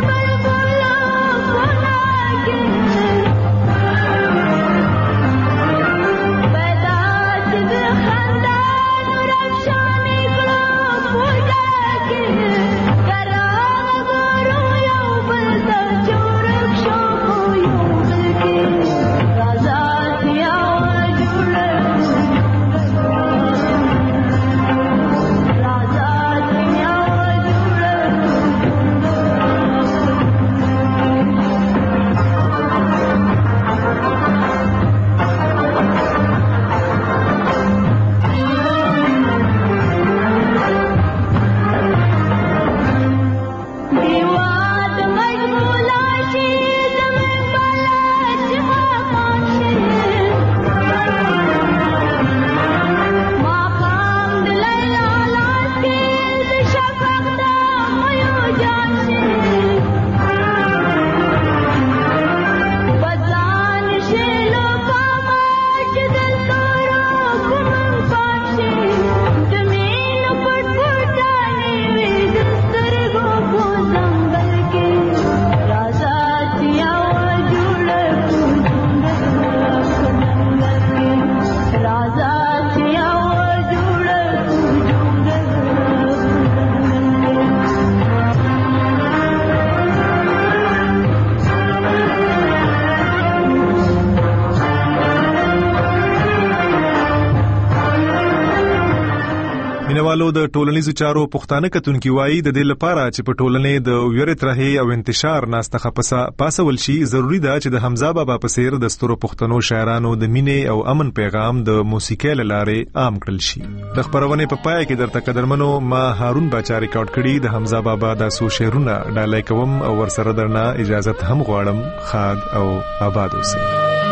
رادیو د ټولنیزو چارو پښتانه کتونکي وایي د دې لپاره چې په ټولنې د ویرې ترهې او انتشار ناستخه پسا پاسول شي ضروری ده چې د حمزه بابا په څیر د ستورو پښتنو شاعرانو د مینې او امن پیغام د موسیقۍ له لارې عام کړل شي. د خبرونه په پای کې درته قدرمنو ما هارون باچا ریکارډ کړي د حمزه بابا د سو شعرونه ډالۍ کوم او ورسره درنه اجازه هم غواړم. خاد او آباد اوسئ.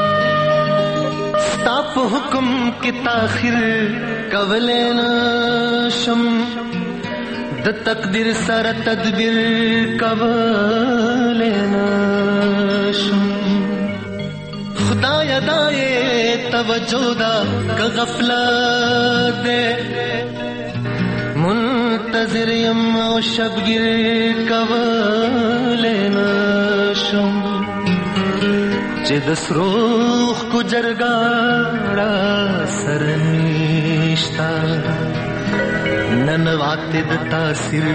تاپ حکم کی تاخیر کولینا شم د تقدیر سره تدبیر کولینا شم خدای دای توجه دا که غفلت دے منتظر یم او شبگیر کولینا شم چې د سروخ کو جرګاړه سرنيشتا نن واته د تاثیر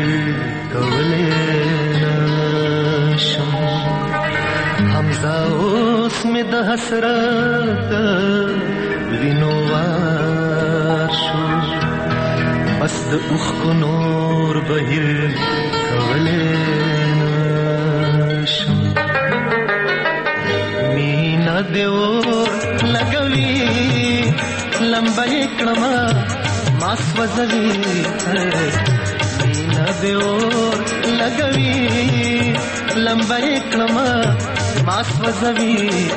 کولې نشم حمزه اوس می د حسرت وینوار شو بس د اوخ کو نور بهیر کولې نشم دیور لګوي لمبای کړما ماس وزوي مینا دیور لګوي لمبای کړما ماس وزوي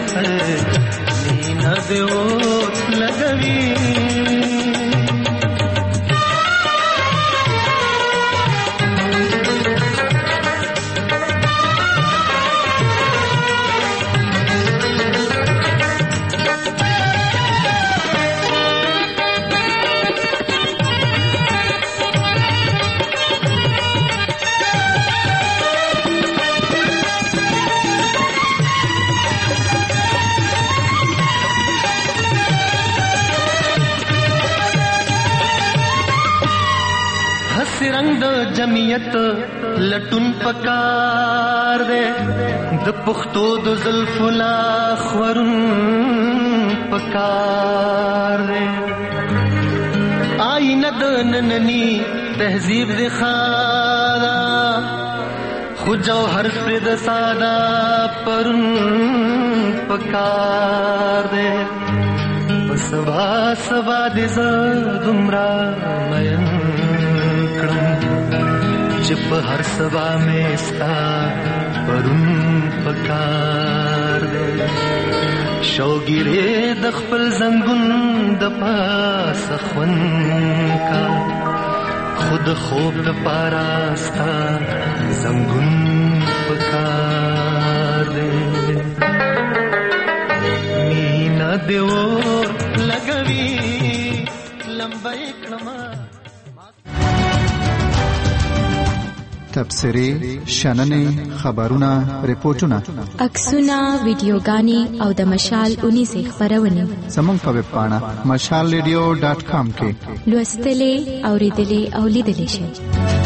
مینا دیور لګوي جمعیت لټون پکار دے د پختو د زلف لا خورن پکار دے آئینه د نننی تهذیب د خادا خو جوهر پر د ساده پرن پکار دے سبا سبا د زدمرا مین چپ ہر سبا میں استا پرون پکار دے شوگیرے دخپل زنگن دپاس خون کا خود خوب دپاراستا زنگن پکار دے مینا دیور لگوی لمبائی کلمہ تبصرې شننې خبرونه ریپورتونه عکسونه ویډیوګانې او د مشال اونیزه خبرونه زموږ په ویب پاڼه مشال ریډیو ډاټ کام کې لوستلې اوریدلې او لیدلې شئ.